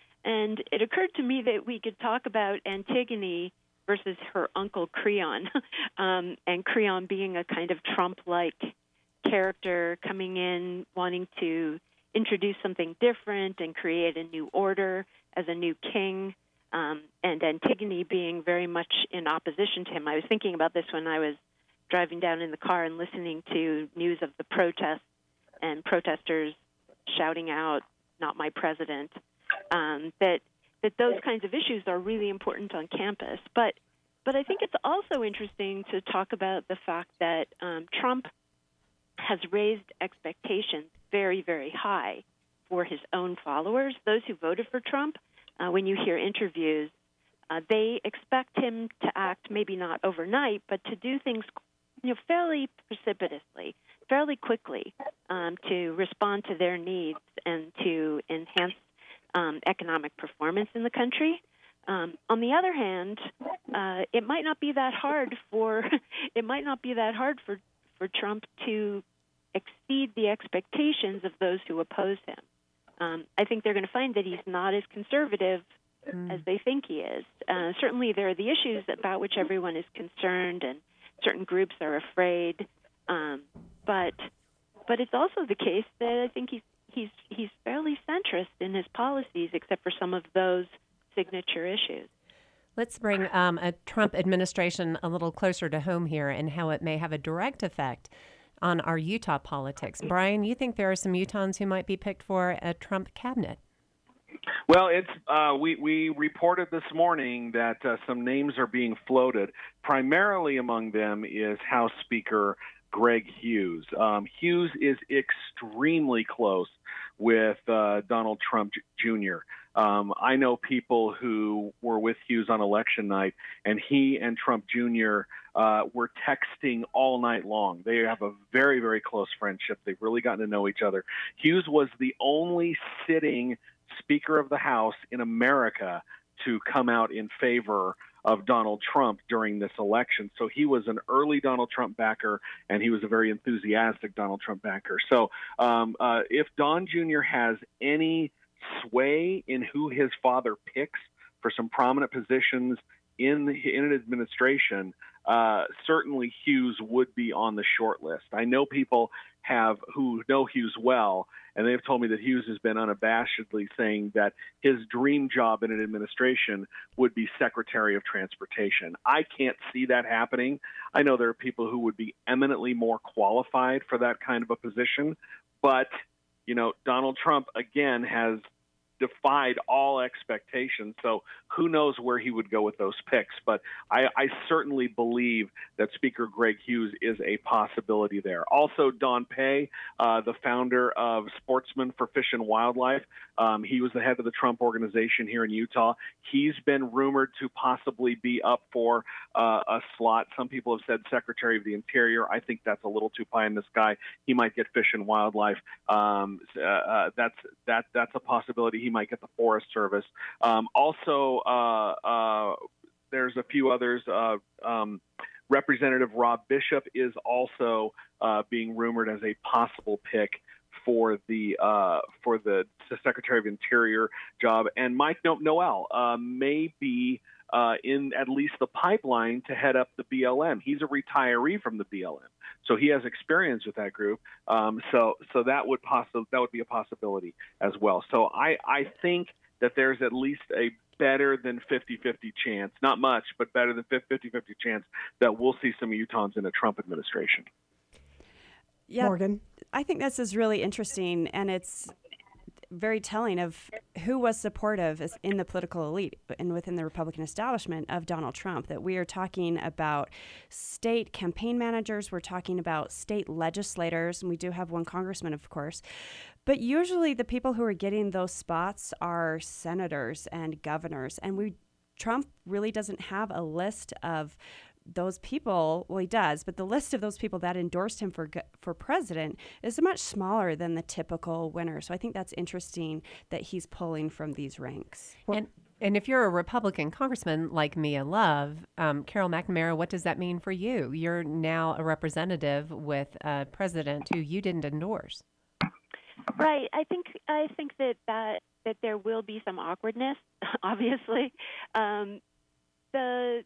P: and it occurred to me that we could talk about Antigone versus her uncle Creon, um, and Creon being a kind of Trump-like character coming in, wanting to introduce something different and create a new order as a new king, um, and Antigone being very much in opposition to him. I was thinking about this when I was driving down in the car and listening to news of the protests and protesters shouting out, "Not my president," um, that that those kinds of issues are really important on campus. But but I think it's also interesting to talk about the fact that um, Trump has raised expectations very, very high for his own followers, those who voted for Trump. Uh, when you hear interviews, uh, they expect him to act maybe not overnight, but to do things you know, fairly precipitously, fairly quickly, um, to respond to their needs and to enhance Um, economic performance in the country. Um, on the other hand, uh, it might not be that hard for it might not be that hard for, for Trump to exceed the expectations of those who oppose him. Um, I think they're going to find that he's not as conservative mm. as they think he is. Uh, certainly, there are the issues about which everyone is concerned, and certain groups are afraid. Um, but but it's also the case that I think he's He's he's fairly centrist in his policies, except for some of those signature issues.
H: Let's bring um, a Trump administration a little closer to home here and how it may have a direct effect on our Utah politics. Brian, you think there are some Utahns who might be picked for a Trump cabinet?
O: Well, it's uh, we, we reported this morning that uh, some names are being floated. Primarily among them is House Speaker Greg Hughes. Um, Hughes is extremely close with uh, Donald Trump Junior Um, I know people who were with Hughes on election night, and he and Trump Junior uh, were texting all night long. They have a very, very close friendship. They've really gotten to know each other. Hughes was the only sitting Speaker of the House in America to come out in favor of Donald Trump during this election. So he was an early Donald Trump backer, and he was a very enthusiastic Donald Trump backer. So um, uh, if Don Junior has any sway in who his father picks for some prominent positions in, the, in an administration, uh, certainly Hughes would be on the short list. I know people have who know Hughes well, and they've told me that Hughes has been unabashedly saying that his dream job in an administration would be Secretary of Transportation. I can't see that happening. I know there are people who would be eminently more qualified for that kind of a position, but, you know, Donald Trump, again, has defied all expectations. So who knows where he would go with those picks. But I, I certainly believe that Speaker Greg Hughes is a possibility there. Also, Don Pei, uh, the founder of Sportsmen for Fish and Wildlife, um, he was the head of the Trump Organization here in Utah. He's been rumored to possibly be up for uh, a slot. Some people have said Secretary of the Interior. I think that's a little too pie in the sky. He might get Fish and Wildlife. Um, uh, uh, that's that that's a possibility. He might get the Forest Service. Um, also, uh, uh, there's a few others. Uh, um, Representative Rob Bishop is also uh, being rumored as a possible pick for the uh, for the Secretary of Interior job, and Mike Noel uh, may be uh, in at least the pipeline to head up the B L M. He's a retiree from the B L M, so he has experience with that group. Um, so so that would possi- that would be a possibility as well. So I, I think that there's at least a better than fifty-fifty chance, not much, but better than fifty-fifty chance that we'll see some Utahns in a Trump administration.
N: Yeah,
G: Morgan.
N: I think this is really interesting, and it's very telling of who was supportive in the political elite and within the Republican establishment of Donald Trump. That we are talking about state campaign managers, we're talking about state legislators, and we do have one congressman, of course. But usually the people who are getting those spots are senators and governors, and we Trump really doesn't have a list of those people. Well, he does, but the list of those people that endorsed him for for president is much smaller than the typical winner. So I think that's interesting that he's pulling from these ranks.
H: And and if you're a Republican congressman like Mia Love, um, Carol McNamara, what does that mean for you? You're now a representative with a president who you didn't endorse.
P: Right. I think I think that that, that there will be some awkwardness, obviously. Um, the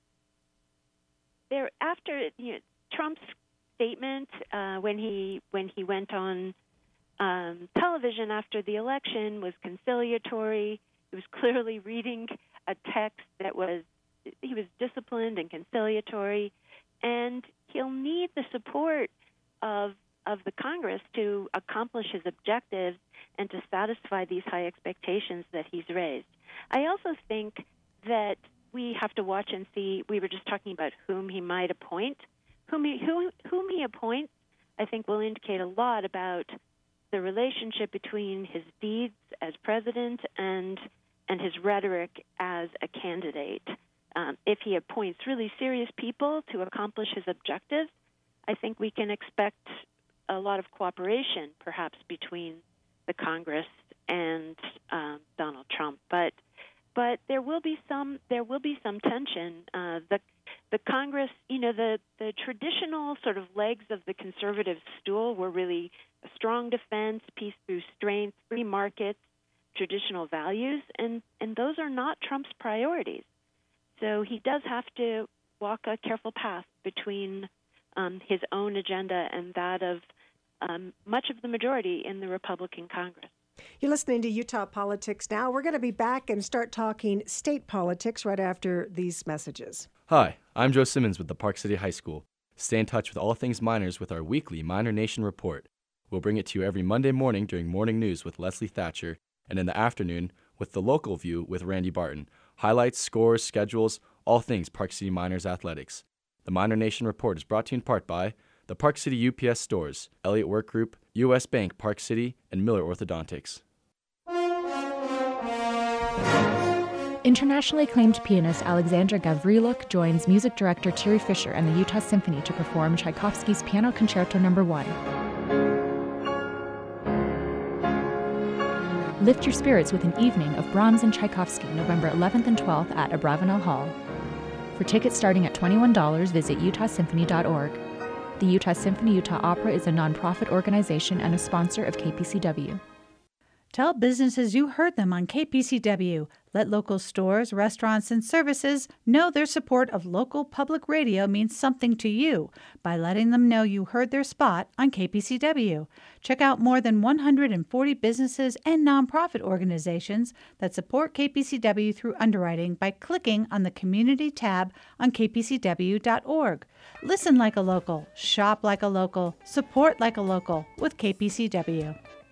P: There, after you know, Trump's statement uh, when he when he went on um, television after the election was conciliatory. He was clearly reading a text that was he was disciplined and conciliatory, and he'll need the support of of the Congress to accomplish his objectives and to satisfy these high expectations that he's raised. I also think that we have to watch and see. We were just talking about whom he might appoint. Whom he, who, whom he appoints, I think, will indicate a lot about the relationship between his deeds as president and and his rhetoric as a candidate. Um, if he appoints really serious people to accomplish his objectives, I think we can expect a lot of cooperation, perhaps, between the Congress and um, Donald Trump. But But there will be some there will be some tension. Uh, the the Congress, you know, the, the traditional sort of legs of the conservative stool were really a strong defense, peace through strength, free markets, traditional values, and, and those are not Trump's priorities. So he does have to walk a careful path between um, his own agenda and that of um, much of the majority in the Republican Congress.
G: You're listening to Utah Politics Now. We're going to be back and start talking state politics right after these messages.
Q: Hi, I'm Joe Simmons with the Park City High School. Stay in touch with all things minors with our weekly Minor Nation Report. We'll bring it to you every Monday morning during morning news with Leslie Thatcher, and in the afternoon with the Local View with Randy Barton. Highlights, scores, schedules, all things Park City Miners athletics. The Minor Nation Report is brought to you in part by the Park City U P S stores, Elliott Work Group, U S Bank Park City, and Miller Orthodontics.
R: Internationally acclaimed pianist Alexandra Gavriluk joins music director Thierry Fischer and the Utah Symphony to perform Tchaikovsky's Piano Concerto Number one. Lift your spirits with an evening of Brahms and Tchaikovsky, November eleventh and twelfth at Abravanel Hall. For tickets starting at twenty-one dollars, visit utah symphony dot org. The Utah Symphony Utah Opera is a nonprofit organization and a sponsor of K P C W.
S: Tell businesses you heard them on K P C W. Let local stores, restaurants, and services know their support of local public radio means something to you by letting them know you heard their spot on K P C W. Check out more than one hundred forty businesses and nonprofit organizations that support K P C W through underwriting by clicking on the Community tab on k p c w dot org. Listen like a local, shop like a local, support like a local with K P C W.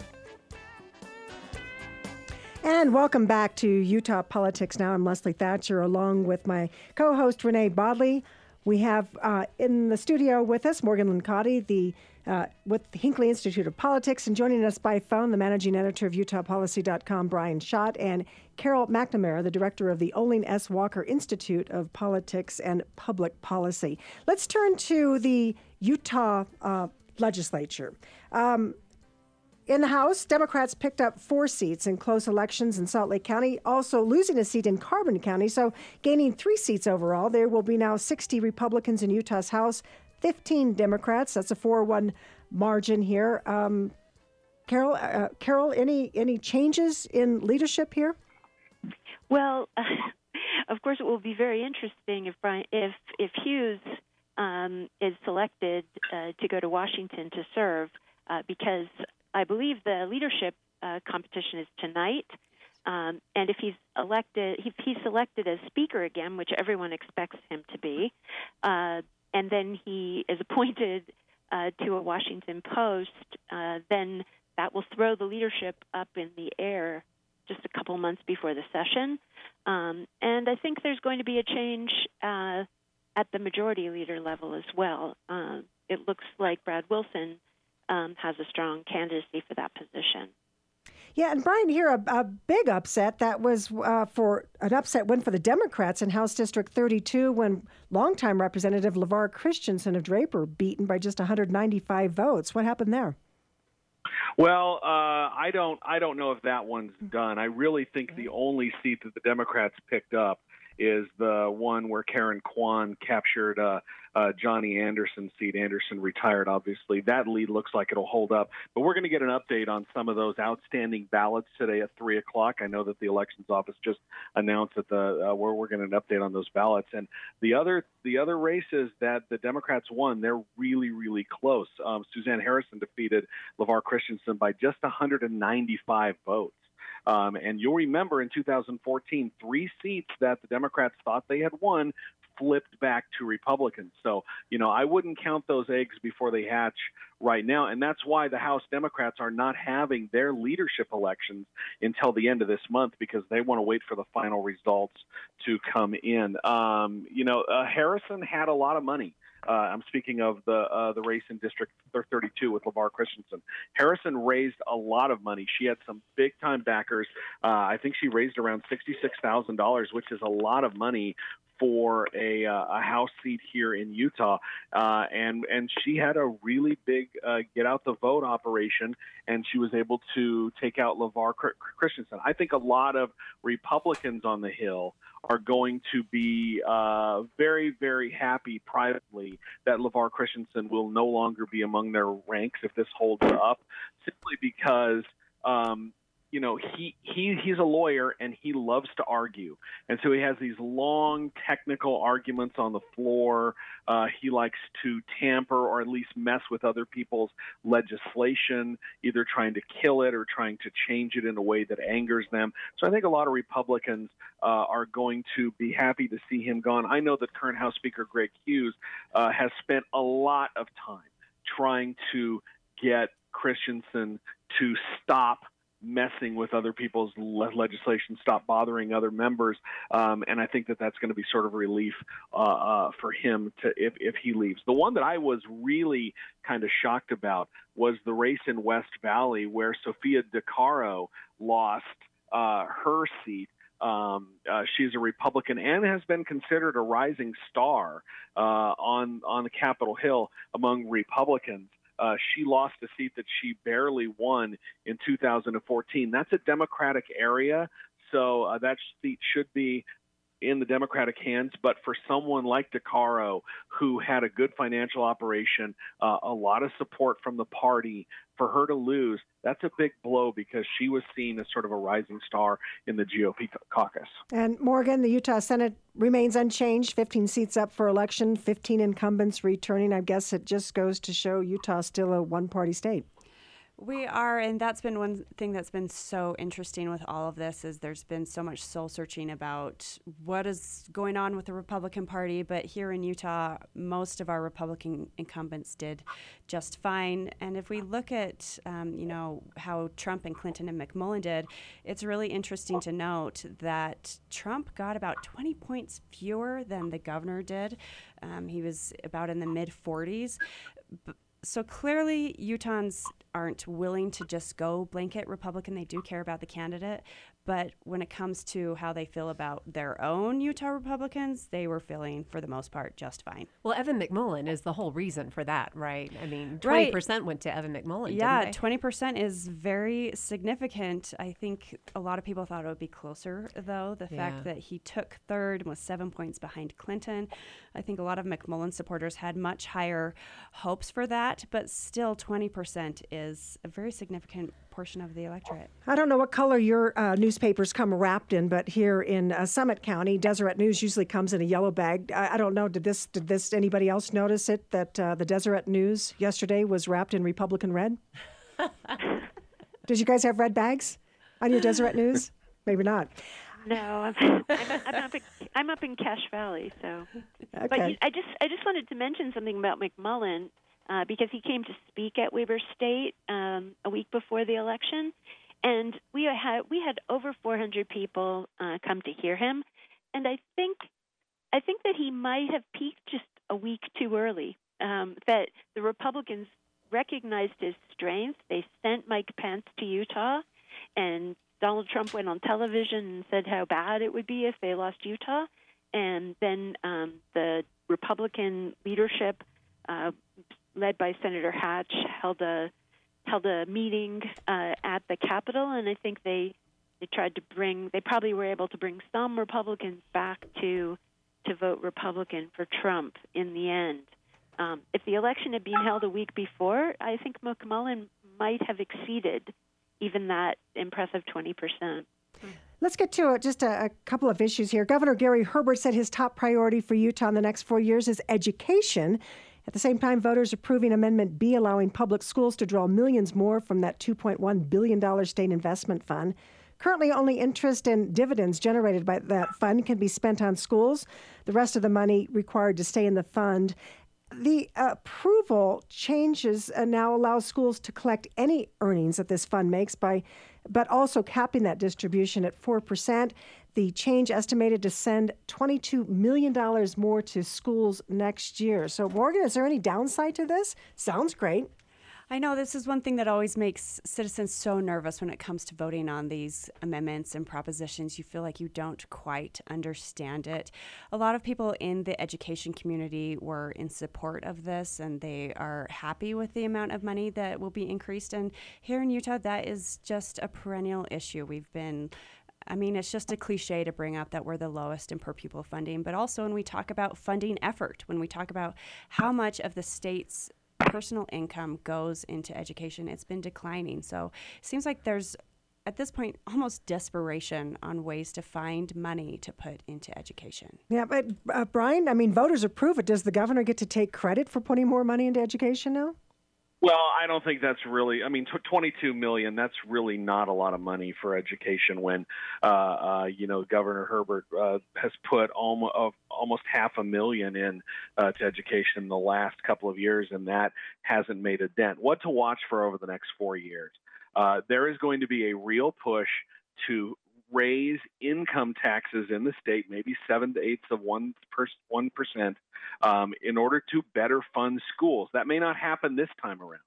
G: And welcome back to Utah Politics Now. I'm Leslie Thatcher, along with my co-host Renee Bodley. We have uh, in the studio with us Morgan Lincati, the uh, with the Hinckley Institute of Politics, and joining us by phone, the managing editor of utah policy dot com, Brian Schott, and Carol McNamara, the director of the Olin S. Walker Institute of Politics and Public Policy. Let's turn to the Utah uh, legislature. Um, In the House, Democrats picked up four seats in close elections in Salt Lake County, also losing a seat in Carbon County, so gaining three seats overall. There will be now sixty Republicans in Utah's House, fifteen Democrats. That's a four one margin here. Um, Carol, uh, Carol, any any changes in leadership here?
P: Well, uh, of course, it will be very interesting if Brian, if if Hughes um, is selected uh, to go to Washington to serve, uh, because I believe the leadership uh, competition is tonight, um, and if he's elected, if he's selected as Speaker again, which everyone expects him to be, uh, and then he is appointed uh, to a Washington post, uh, then that will throw the leadership up in the air just a couple months before the session. Um, and I think there's going to be a change uh, at the majority leader level as well. Uh, it looks like Brad Wilson Um, has a strong candidacy for that position.
G: Yeah, and Brian, here a, a big upset that was uh, for an upset win for the Democrats in House District thirty-two when longtime Representative LeVar Christensen of Draper beaten by just one hundred ninety-five votes. What happened there?
O: Well, uh, I don't I don't know if that one's done. I really think the only seat that the Democrats picked up is the one where Karen Kwan captured uh, uh, Johnny Anderson's seat. Anderson retired, obviously. That lead looks like it'll hold up. But we're going to get an update on some of those outstanding ballots today at three o'clock. I know that the Elections Office just announced that the uh, we're, we're going to get an update on those ballots. And the other the other races that the Democrats won, they're really, really close. Um, Suzanne Harrison defeated LeVar Christensen by just one hundred ninety-five votes. Um, and you'll remember in two thousand fourteen, three seats that the Democrats thought they had won flipped back to Republicans. So, you know, I wouldn't count those eggs before they hatch right now. And that's why the House Democrats are not having their leadership elections until the end of this month, because they want to wait for the final results to come in. Um, you know, uh, Harrison had a lot of money. Uh, I'm speaking of the uh, the race in District thirty-two with LeVar Christensen. Harrison raised a lot of money. She had some big-time backers. Uh, I think she raised around sixty-six thousand dollars, which is a lot of money for a, uh, a House seat here in Utah. Uh, and, and she had a really big uh, get-out-the-vote operation, and she was able to take out LeVar Christensen. I think a lot of Republicans on the Hill are going to be uh, very, very happy privately that LeVar Christensen will no longer be among their ranks if this holds up, simply because um, you know, he, he he's a lawyer and he loves to argue. And so he has these long technical arguments on the floor. Uh, he likes to tamper or at least mess with other people's legislation, either trying to kill it or trying to change it in a way that angers them. So I think a lot of Republicans uh, are going to be happy to see him gone. I know that current House Speaker Greg Hughes uh, has spent a lot of time trying to get Christensen to stop messing with other people's le- legislation, stop bothering other members, um, and I think that that's going to be sort of relief uh, uh, for him to if, if he leaves. The one that I was really kind of shocked about was the race in West Valley where Sophia DeCaro lost uh, her seat. Um, uh, she's a Republican and has been considered a rising star uh, on on Capitol Hill among Republicans. Uh, she lost a seat that she barely won in two thousand fourteen. That's a Democratic area, so uh, that seat should be in the Democratic hands. But for someone like DeCaro, who had a good financial operation, uh, a lot of support from the party, for her to lose, that's a big blow because she was seen as sort of a rising star in the G O P caucus.
G: And Morgan, the Utah Senate remains unchanged, fifteen seats up for election, fifteen incumbents returning. I guess it just goes to show Utah's still a one-party state.
N: We are, and that's been one thing that's been so interesting with all of this is there's been so much soul searching about what is going on with the Republican Party. But here in Utah, most of our Republican incumbents did just fine. And if we look at, um, you know, how Trump and Clinton and McMullen did, it's really interesting to note that Trump got about twenty points fewer than the governor did. Um, he was about in the mid forties. B- So clearly, Utahns aren't willing to just go blanket Republican. They do care about the candidate. But when it comes to how they feel about their own Utah Republicans, they were feeling, for the most part, just fine.
H: Well, Evan McMullen is the whole reason for that, right? I mean, twenty percent right. went to Evan McMullen,
N: Yeah,
H: didn't they?
N: twenty percent is very significant. I think a lot of people thought it would be closer, though. The
H: Yeah.
N: fact that he took third and was seven points behind Clinton. I think a lot of McMullen supporters had much higher hopes for that, but still twenty percent is a very significant portion of the electorate.
G: I don't know what color your uh, newspapers come wrapped in, but here in uh, Summit County, Deseret News usually comes in a yellow bag. I, I don't know. Did this? Did this? Anybody else notice it? That uh, the Deseret News yesterday was wrapped in Republican red. Did you guys have red bags on your Deseret News? Maybe not.
P: No, I'm, I'm, I'm up. In, I'm up in Cache Valley, so.
G: Okay.
P: But you, I just, I just wanted to mention something about McMullen. Uh, because he came to speak at Weber State um, a week before the election, and we had we had over four hundred people uh, come to hear him, and I think I think that he might have peaked just a week too early. Um, that the Republicans recognized his strength. They sent Mike Pence to Utah, and Donald Trump went on television and said how bad it would be if they lost Utah, and then um, the Republican leadership. Uh, led by Senator Hatch, held a held a meeting uh, at the Capitol, and I think they they tried to bring they probably were able to bring some Republicans back to to vote Republican for Trump in the end. Um, if the election had been held a week before, I think McMullen might have exceeded even that impressive twenty percent.
G: Let's get to just a, a couple of issues here. Governor Gary Herbert said his top priority for Utah in the next four years is education. At the same time, voters approving Amendment B, allowing public schools to draw millions more from that two point one billion dollars state investment fund. Currently, only interest and dividends generated by that fund can be spent on schools. The rest of the money required to stay in the fund. The approval changes uh, now allow schools to collect any earnings that this fund makes by, but also capping that distribution at four percent. The change estimated to send twenty-two million dollars more to schools next year. So, Morgan, is there any downside to this? Sounds great.
N: I know this is one thing that always makes citizens so nervous when it comes to voting on these amendments and propositions. You feel like you don't quite understand it. A lot of people in the education community were in support of this, and they are happy with the amount of money that will be increased. And here in Utah, that is just a perennial issue. We've been I mean, it's just a cliche to bring up that we're the lowest in per pupil funding, but also when we talk about funding effort, when we talk about how much of the state's personal income goes into education, it's been declining. So it seems like there's, at this point, almost desperation on ways to find money to put into education.
G: Yeah, but uh, Brian, I mean, voters approve it. Does the governor get to take credit for putting more money into education now?
O: Well, I don't think that's really, I mean, twenty-two million dollars, that's really not a lot of money for education when, uh, uh, you know, Governor Herbert uh, has put almost, uh, almost half a million in uh, to education in the last couple of years, and that hasn't made a dent. What to watch for over the next four years? Uh, there is going to be a real push to raise income taxes in the state, maybe seven to eighths of one per one percent, um, in order to better fund schools. That may not happen this time around,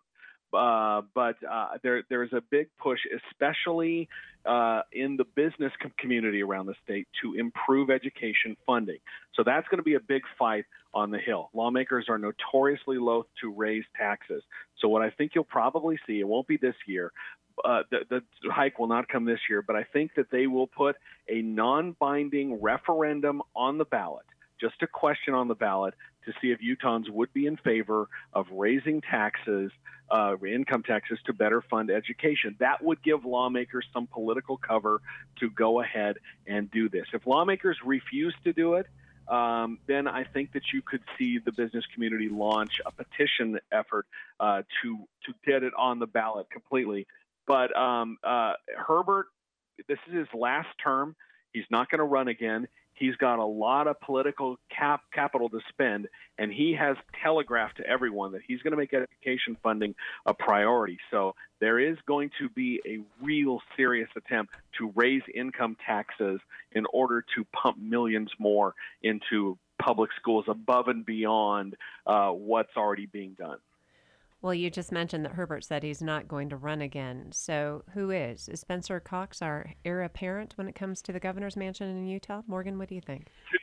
O: uh, but uh, there there's a big push, especially uh, in the business com- community around the state, to improve education funding. So that's going to be a big fight on the Hill. Lawmakers are notoriously loath to raise taxes. So what I think you'll probably see, it won't be this year, Uh, the, the hike will not come this year, but I think that they will put a non-binding referendum on the ballot, just a question on the ballot, to see if Utahns would be in favor of raising taxes, uh, income taxes, to better fund education. That would give lawmakers some political cover to go ahead and do this. If lawmakers refuse to do it, Um, then I think that you could see the business community launch a petition effort uh, to to get it on the ballot completely. But um, uh, Herbert, this is his last term. He's not going to run again. He's got a lot of political cap capital to spend, and he has telegraphed to everyone that he's going to make education funding a priority. So there is going to be a real serious attempt to raise income taxes in order to pump millions more into public schools above and beyond uh, what's already being done.
H: Well, you just mentioned that Herbert said he's not going to run again. So who is? Is Spencer Cox our heir apparent when it comes to the governor's mansion in Utah? Morgan, what do you think?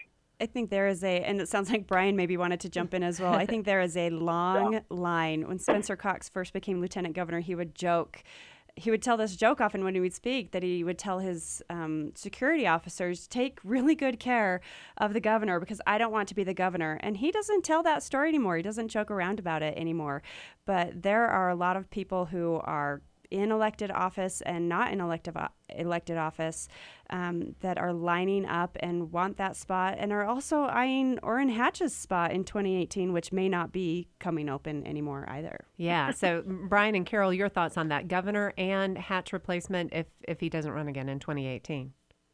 N: I think there is a, and it sounds like Brian maybe wanted to jump in as well. I think there is a long line. When Spencer Cox first became lieutenant governor, he would joke, he would tell this joke often when he would speak, that he would tell his um, security officers, take really good care of the governor because I don't want to be the governor. And he doesn't tell that story anymore. He doesn't joke around about it anymore. But there are a lot of people who are in elected office and not in elective elected office um, that are lining up and want that spot, and are also eyeing Orrin Hatch's spot in twenty eighteen, which may not be coming open anymore either.
H: Yeah. So Brian and Carol, your thoughts on that governor and Hatch replacement if if he doesn't run again in twenty eighteen?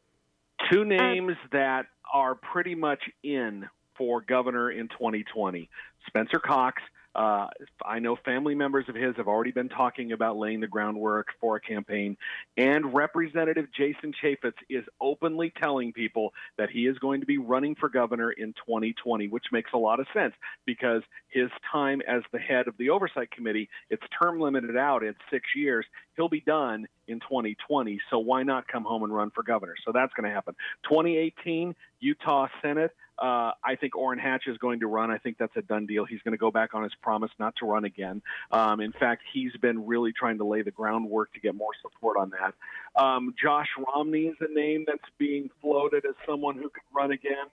O: Two names um, that are pretty much in for governor in twenty twenty. Spencer Cox. Uh, I know family members of his have already been talking about laying the groundwork for a campaign, and Representative Jason Chaffetz is openly telling people that he is going to be running for governor in twenty twenty, which makes a lot of sense because his time as the head of the Oversight Committee, it's term limited out at six years. He'll be done in twenty twenty, so why not come home and run for governor? So that's going to happen. twenty eighteen, Utah Senate. Uh, I think Orrin Hatch is going to run. I think that's a done deal. He's going to go back on his promise not to run again. Um, in fact, he's been really trying to lay the groundwork to get more support on that. Um, Josh Romney is a name that's being floated as someone who could run again.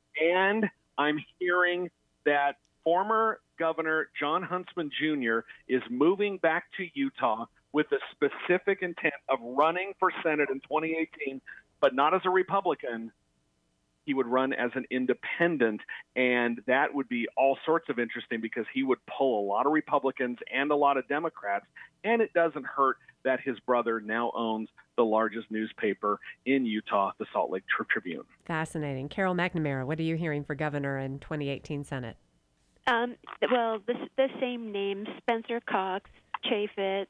O: And I'm hearing that former Governor John Huntsman Junior is moving back to Utah with the specific intent of running for Senate in twenty eighteen, but not as a Republican. He would run as an independent, and that would be all sorts of interesting because he would pull a lot of Republicans and a lot of Democrats, and it doesn't hurt that his brother now owns the largest newspaper in Utah, the Salt Lake Tribune. Fascinating.
H: Carol McNamara, what are you hearing for governor in twenty eighteen Senate?
P: Um, well, the, the same names, Spencer Cox, Chaffetz.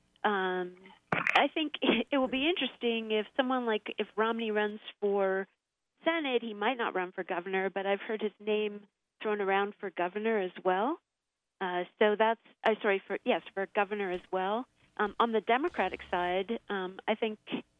P: Um, I think it will be interesting if someone like, if Romney runs for Senate, he might not run for governor, but I've heard his name thrown around for governor as well. Uh, so that's, uh, sorry, for yes, for governor as well. Um, on the Democratic side, um, I think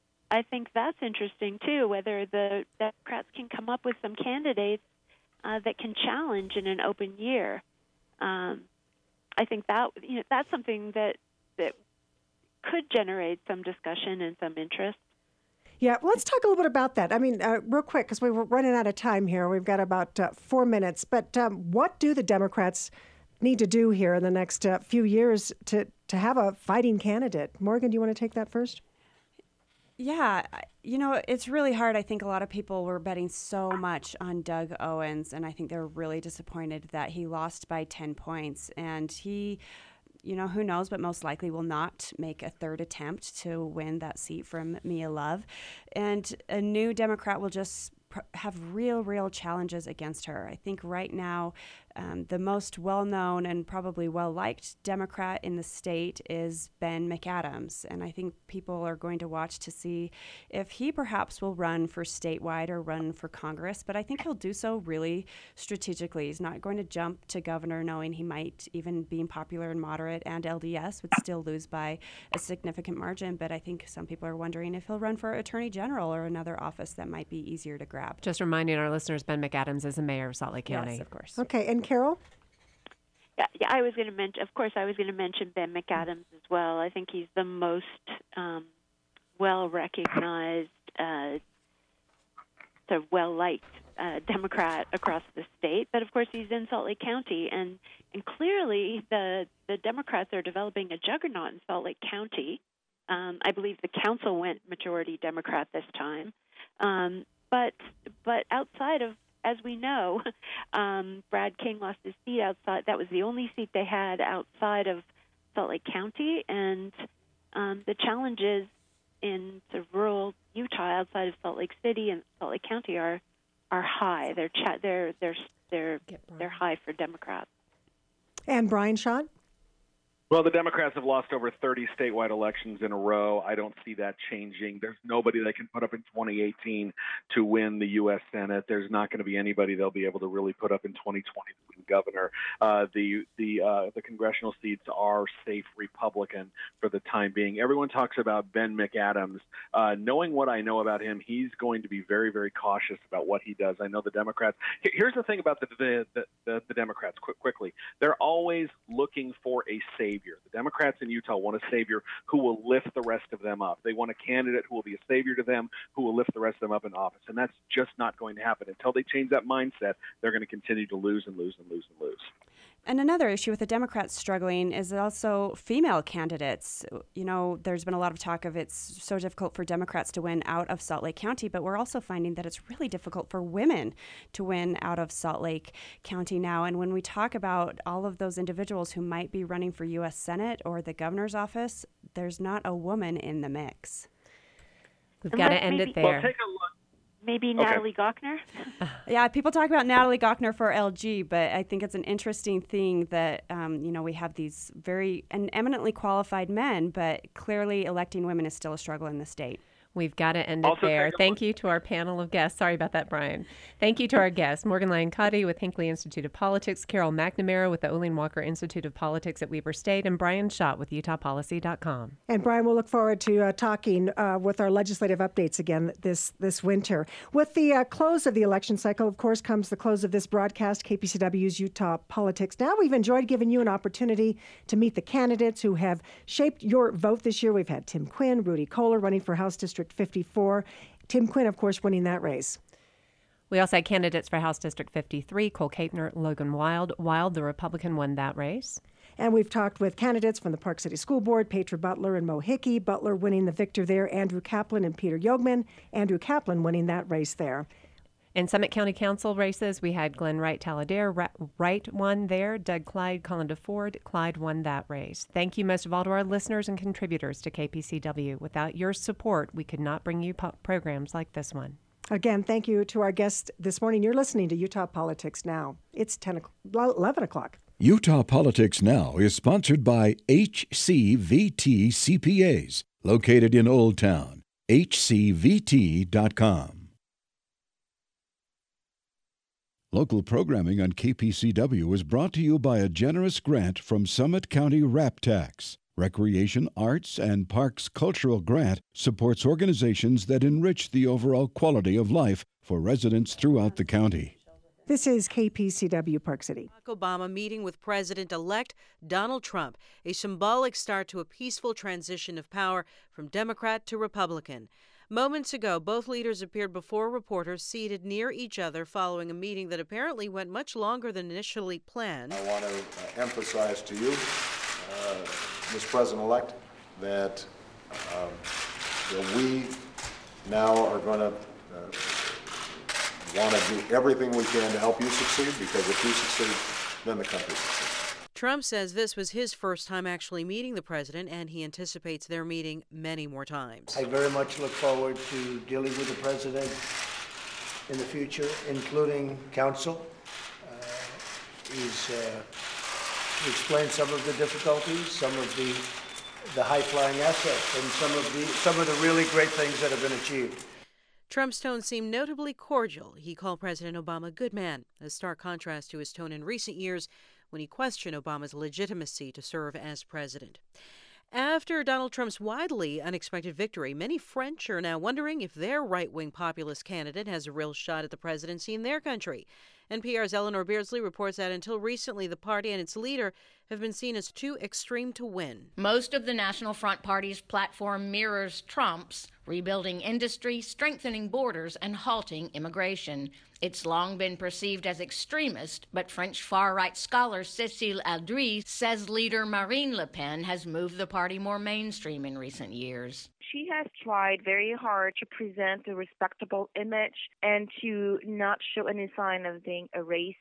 P: I think that's interesting too. Whether the Democrats can come up with some candidates uh, that can challenge in an open year. Um, I think that you know that's something that that could generate some discussion and some interest.
G: Yeah, let's talk a little bit about that. I mean, uh, real quick, because we were running out of time here. We've got about uh, four minutes. But um, what do the Democrats need to do here in the next uh, few years to, to have a fighting candidate? Morgan, do you want to take that first?
N: Yeah, you know, it's really hard. I think a lot of people were betting so much on Doug Owens, and I think they were really disappointed that he lost by ten points. And he... you know, who knows, but most likely will not make a third attempt to win that seat from Mia Love. And a new Democrat will just have real, real challenges against her. I think right now, um, the most well-known and probably well-liked Democrat in the state is Ben McAdams. And I think people are going to watch to see if he perhaps will run for statewide or run for Congress. But I think he'll do so really strategically. He's not going to jump to governor knowing he might, even being popular and moderate and L D S, would still lose by a significant margin. But I think some people are wondering if he'll run for Attorney General or another office that might be easier to grab.
H: Just reminding our listeners, Ben McAdams is the mayor of Salt Lake County.
N: Yes, of course.
G: Okay, and Carol?
P: Yeah, yeah, I was going to mention, of course, I was going to mention Ben McAdams as well. I think he's the most um, well-recognized, uh, sort of well-liked uh, Democrat across the state. But, of course, he's in Salt Lake County. And, and clearly the, the Democrats are developing a juggernaut in Salt Lake County. Um, I believe the council went majority Democrat this time. Um, but but outside of, as we know, um, Brad King lost his seat outside. That was the only seat they had outside of Salt Lake County. And um, the challenges in sort of rural Utah outside of Salt Lake City and Salt Lake County are are high. They're cha- they're they're they're they're high for Democrats.
G: And Brian Schott?
O: Well, the Democrats have lost over thirty statewide elections in a row. I don't see that changing. There's nobody they can put up in twenty eighteen to win the U S Senate. There's not going to be anybody they'll be able to really put up in twenty twenty to win governor. Uh, the the uh, the congressional seats are safe Republican for the time being. Everyone talks about Ben McAdams. Uh, knowing what I know about him, he's going to be very, very cautious about what he does. I know the Democrats. Here's the thing about the the, the, the, the Democrats, quick, quickly. They're always looking for a savior. The Democrats in Utah want a savior who will lift the rest of them up. They want a candidate who will be a savior to them, who will lift the rest of them up in office. And that's just not going to happen. Until they change that mindset, they're going to continue to lose and lose and lose and lose.
N: And another issue with the Democrats struggling is also female candidates. You know, there's been a lot of talk of it's so difficult for Democrats to win out of Salt Lake County, but we're also finding that it's really difficult for women to win out of Salt Lake County now. And when we talk about all of those individuals who might be running for U S Senate or the governor's office, there's not a woman in the mix.
H: We've got to end
P: maybe,
H: it there.
O: Well, take a look.
P: Maybe Natalie okay. Gochner?
N: Yeah, people talk about Natalie Gochner for L G, but I think it's an interesting thing that, um, you know, we have these very and eminently qualified men, but clearly electing women is still a struggle in the state.
H: We've got to end it also there. Thank you to our panel of guests. Sorry about that, Brian. Thank you to our guests, Morgan Lyon-Cotti with Hinckley Institute of Politics, Carol McNamara with the Olin Walker Institute of Politics at Weber State, and Brian Schott with Utah Policy dot com.
G: And Brian, we'll look forward to uh, talking uh, with our legislative updates again this this winter. With the uh, close of the election cycle, of course, comes the close of this broadcast, K P C W's Utah Politics Now. We've enjoyed giving you an opportunity to meet the candidates who have shaped your vote this year. We've had Tim Quinn, Rudy Kohler running for House District fifty-four. Tim Quinn, of course, winning that race.
H: We also had candidates for House District fifty-three, Cole Kapner, Logan Wild. Wild, the Republican, won that race.
G: And we've talked with candidates from the Park City School Board, Petra Butler and Mo Hickey. Butler winning the victor there, Andrew Kaplan and Peter Yogman. Andrew Kaplan winning that race there.
H: In Summit County Council races, we had Glenn Wright Talladare. Wright won there. Doug Clyde, Colin DeFord. Clyde won that race. Thank you most of all to our listeners and contributors to K P C W. Without your support, we could not bring you po- programs like this one.
G: Again, thank you to our guest this morning. You're listening to Utah Politics Now. It's ten o'clock, eleven o'clock.
T: Utah Politics Now is sponsored by H C V T C P As, located in Old Town. H C V T dot com. Local programming on K P C W is brought to you by a generous grant from Summit County RAP Tax. Recreation, Arts, and Parks Cultural Grant supports organizations that enrich the overall quality of life for residents throughout the county.
G: This is K P C W Park City.
B: Barack Obama meeting with President-elect Donald Trump, a symbolic start to a peaceful transition of power from Democrat to Republican. Moments ago, both leaders appeared before reporters seated near each other following a meeting that apparently went much longer than initially planned.
U: I want to uh, emphasize to you, uh, Miz President-elect, that, um, that we now are going to uh, want to do everything we can to help you succeed, because if you succeed, then the country succeeds.
B: Trump says this was his first time actually meeting the president, and he anticipates their meeting many more times.
C: I very much look forward to dealing with the president in the future, including counsel. Uh, he's uh, explained some of the difficulties, some of the the high-flying assets, and some of the some of the really great things that have been achieved.
B: Trump's tone seemed notably cordial. He called President Obama a good man, a stark contrast to his tone in recent years when he questioned Obama's legitimacy to serve as president. After Donald Trump's widely unexpected victory, many French are now wondering if their right-wing populist candidate has a real shot at the presidency in their country. N P R's Eleanor Beardsley reports that until recently, the party and its leader have been seen as too extreme to win.
V: Most of the National Front Party's platform mirrors Trump's, rebuilding industry, strengthening borders, and halting immigration. It's long been perceived as extremist, but French far-right scholar Cécile Aldry says leader Marine Le Pen has moved the party more mainstream in recent years.
W: She has tried very hard to present a respectable image and to not show any sign of being a racist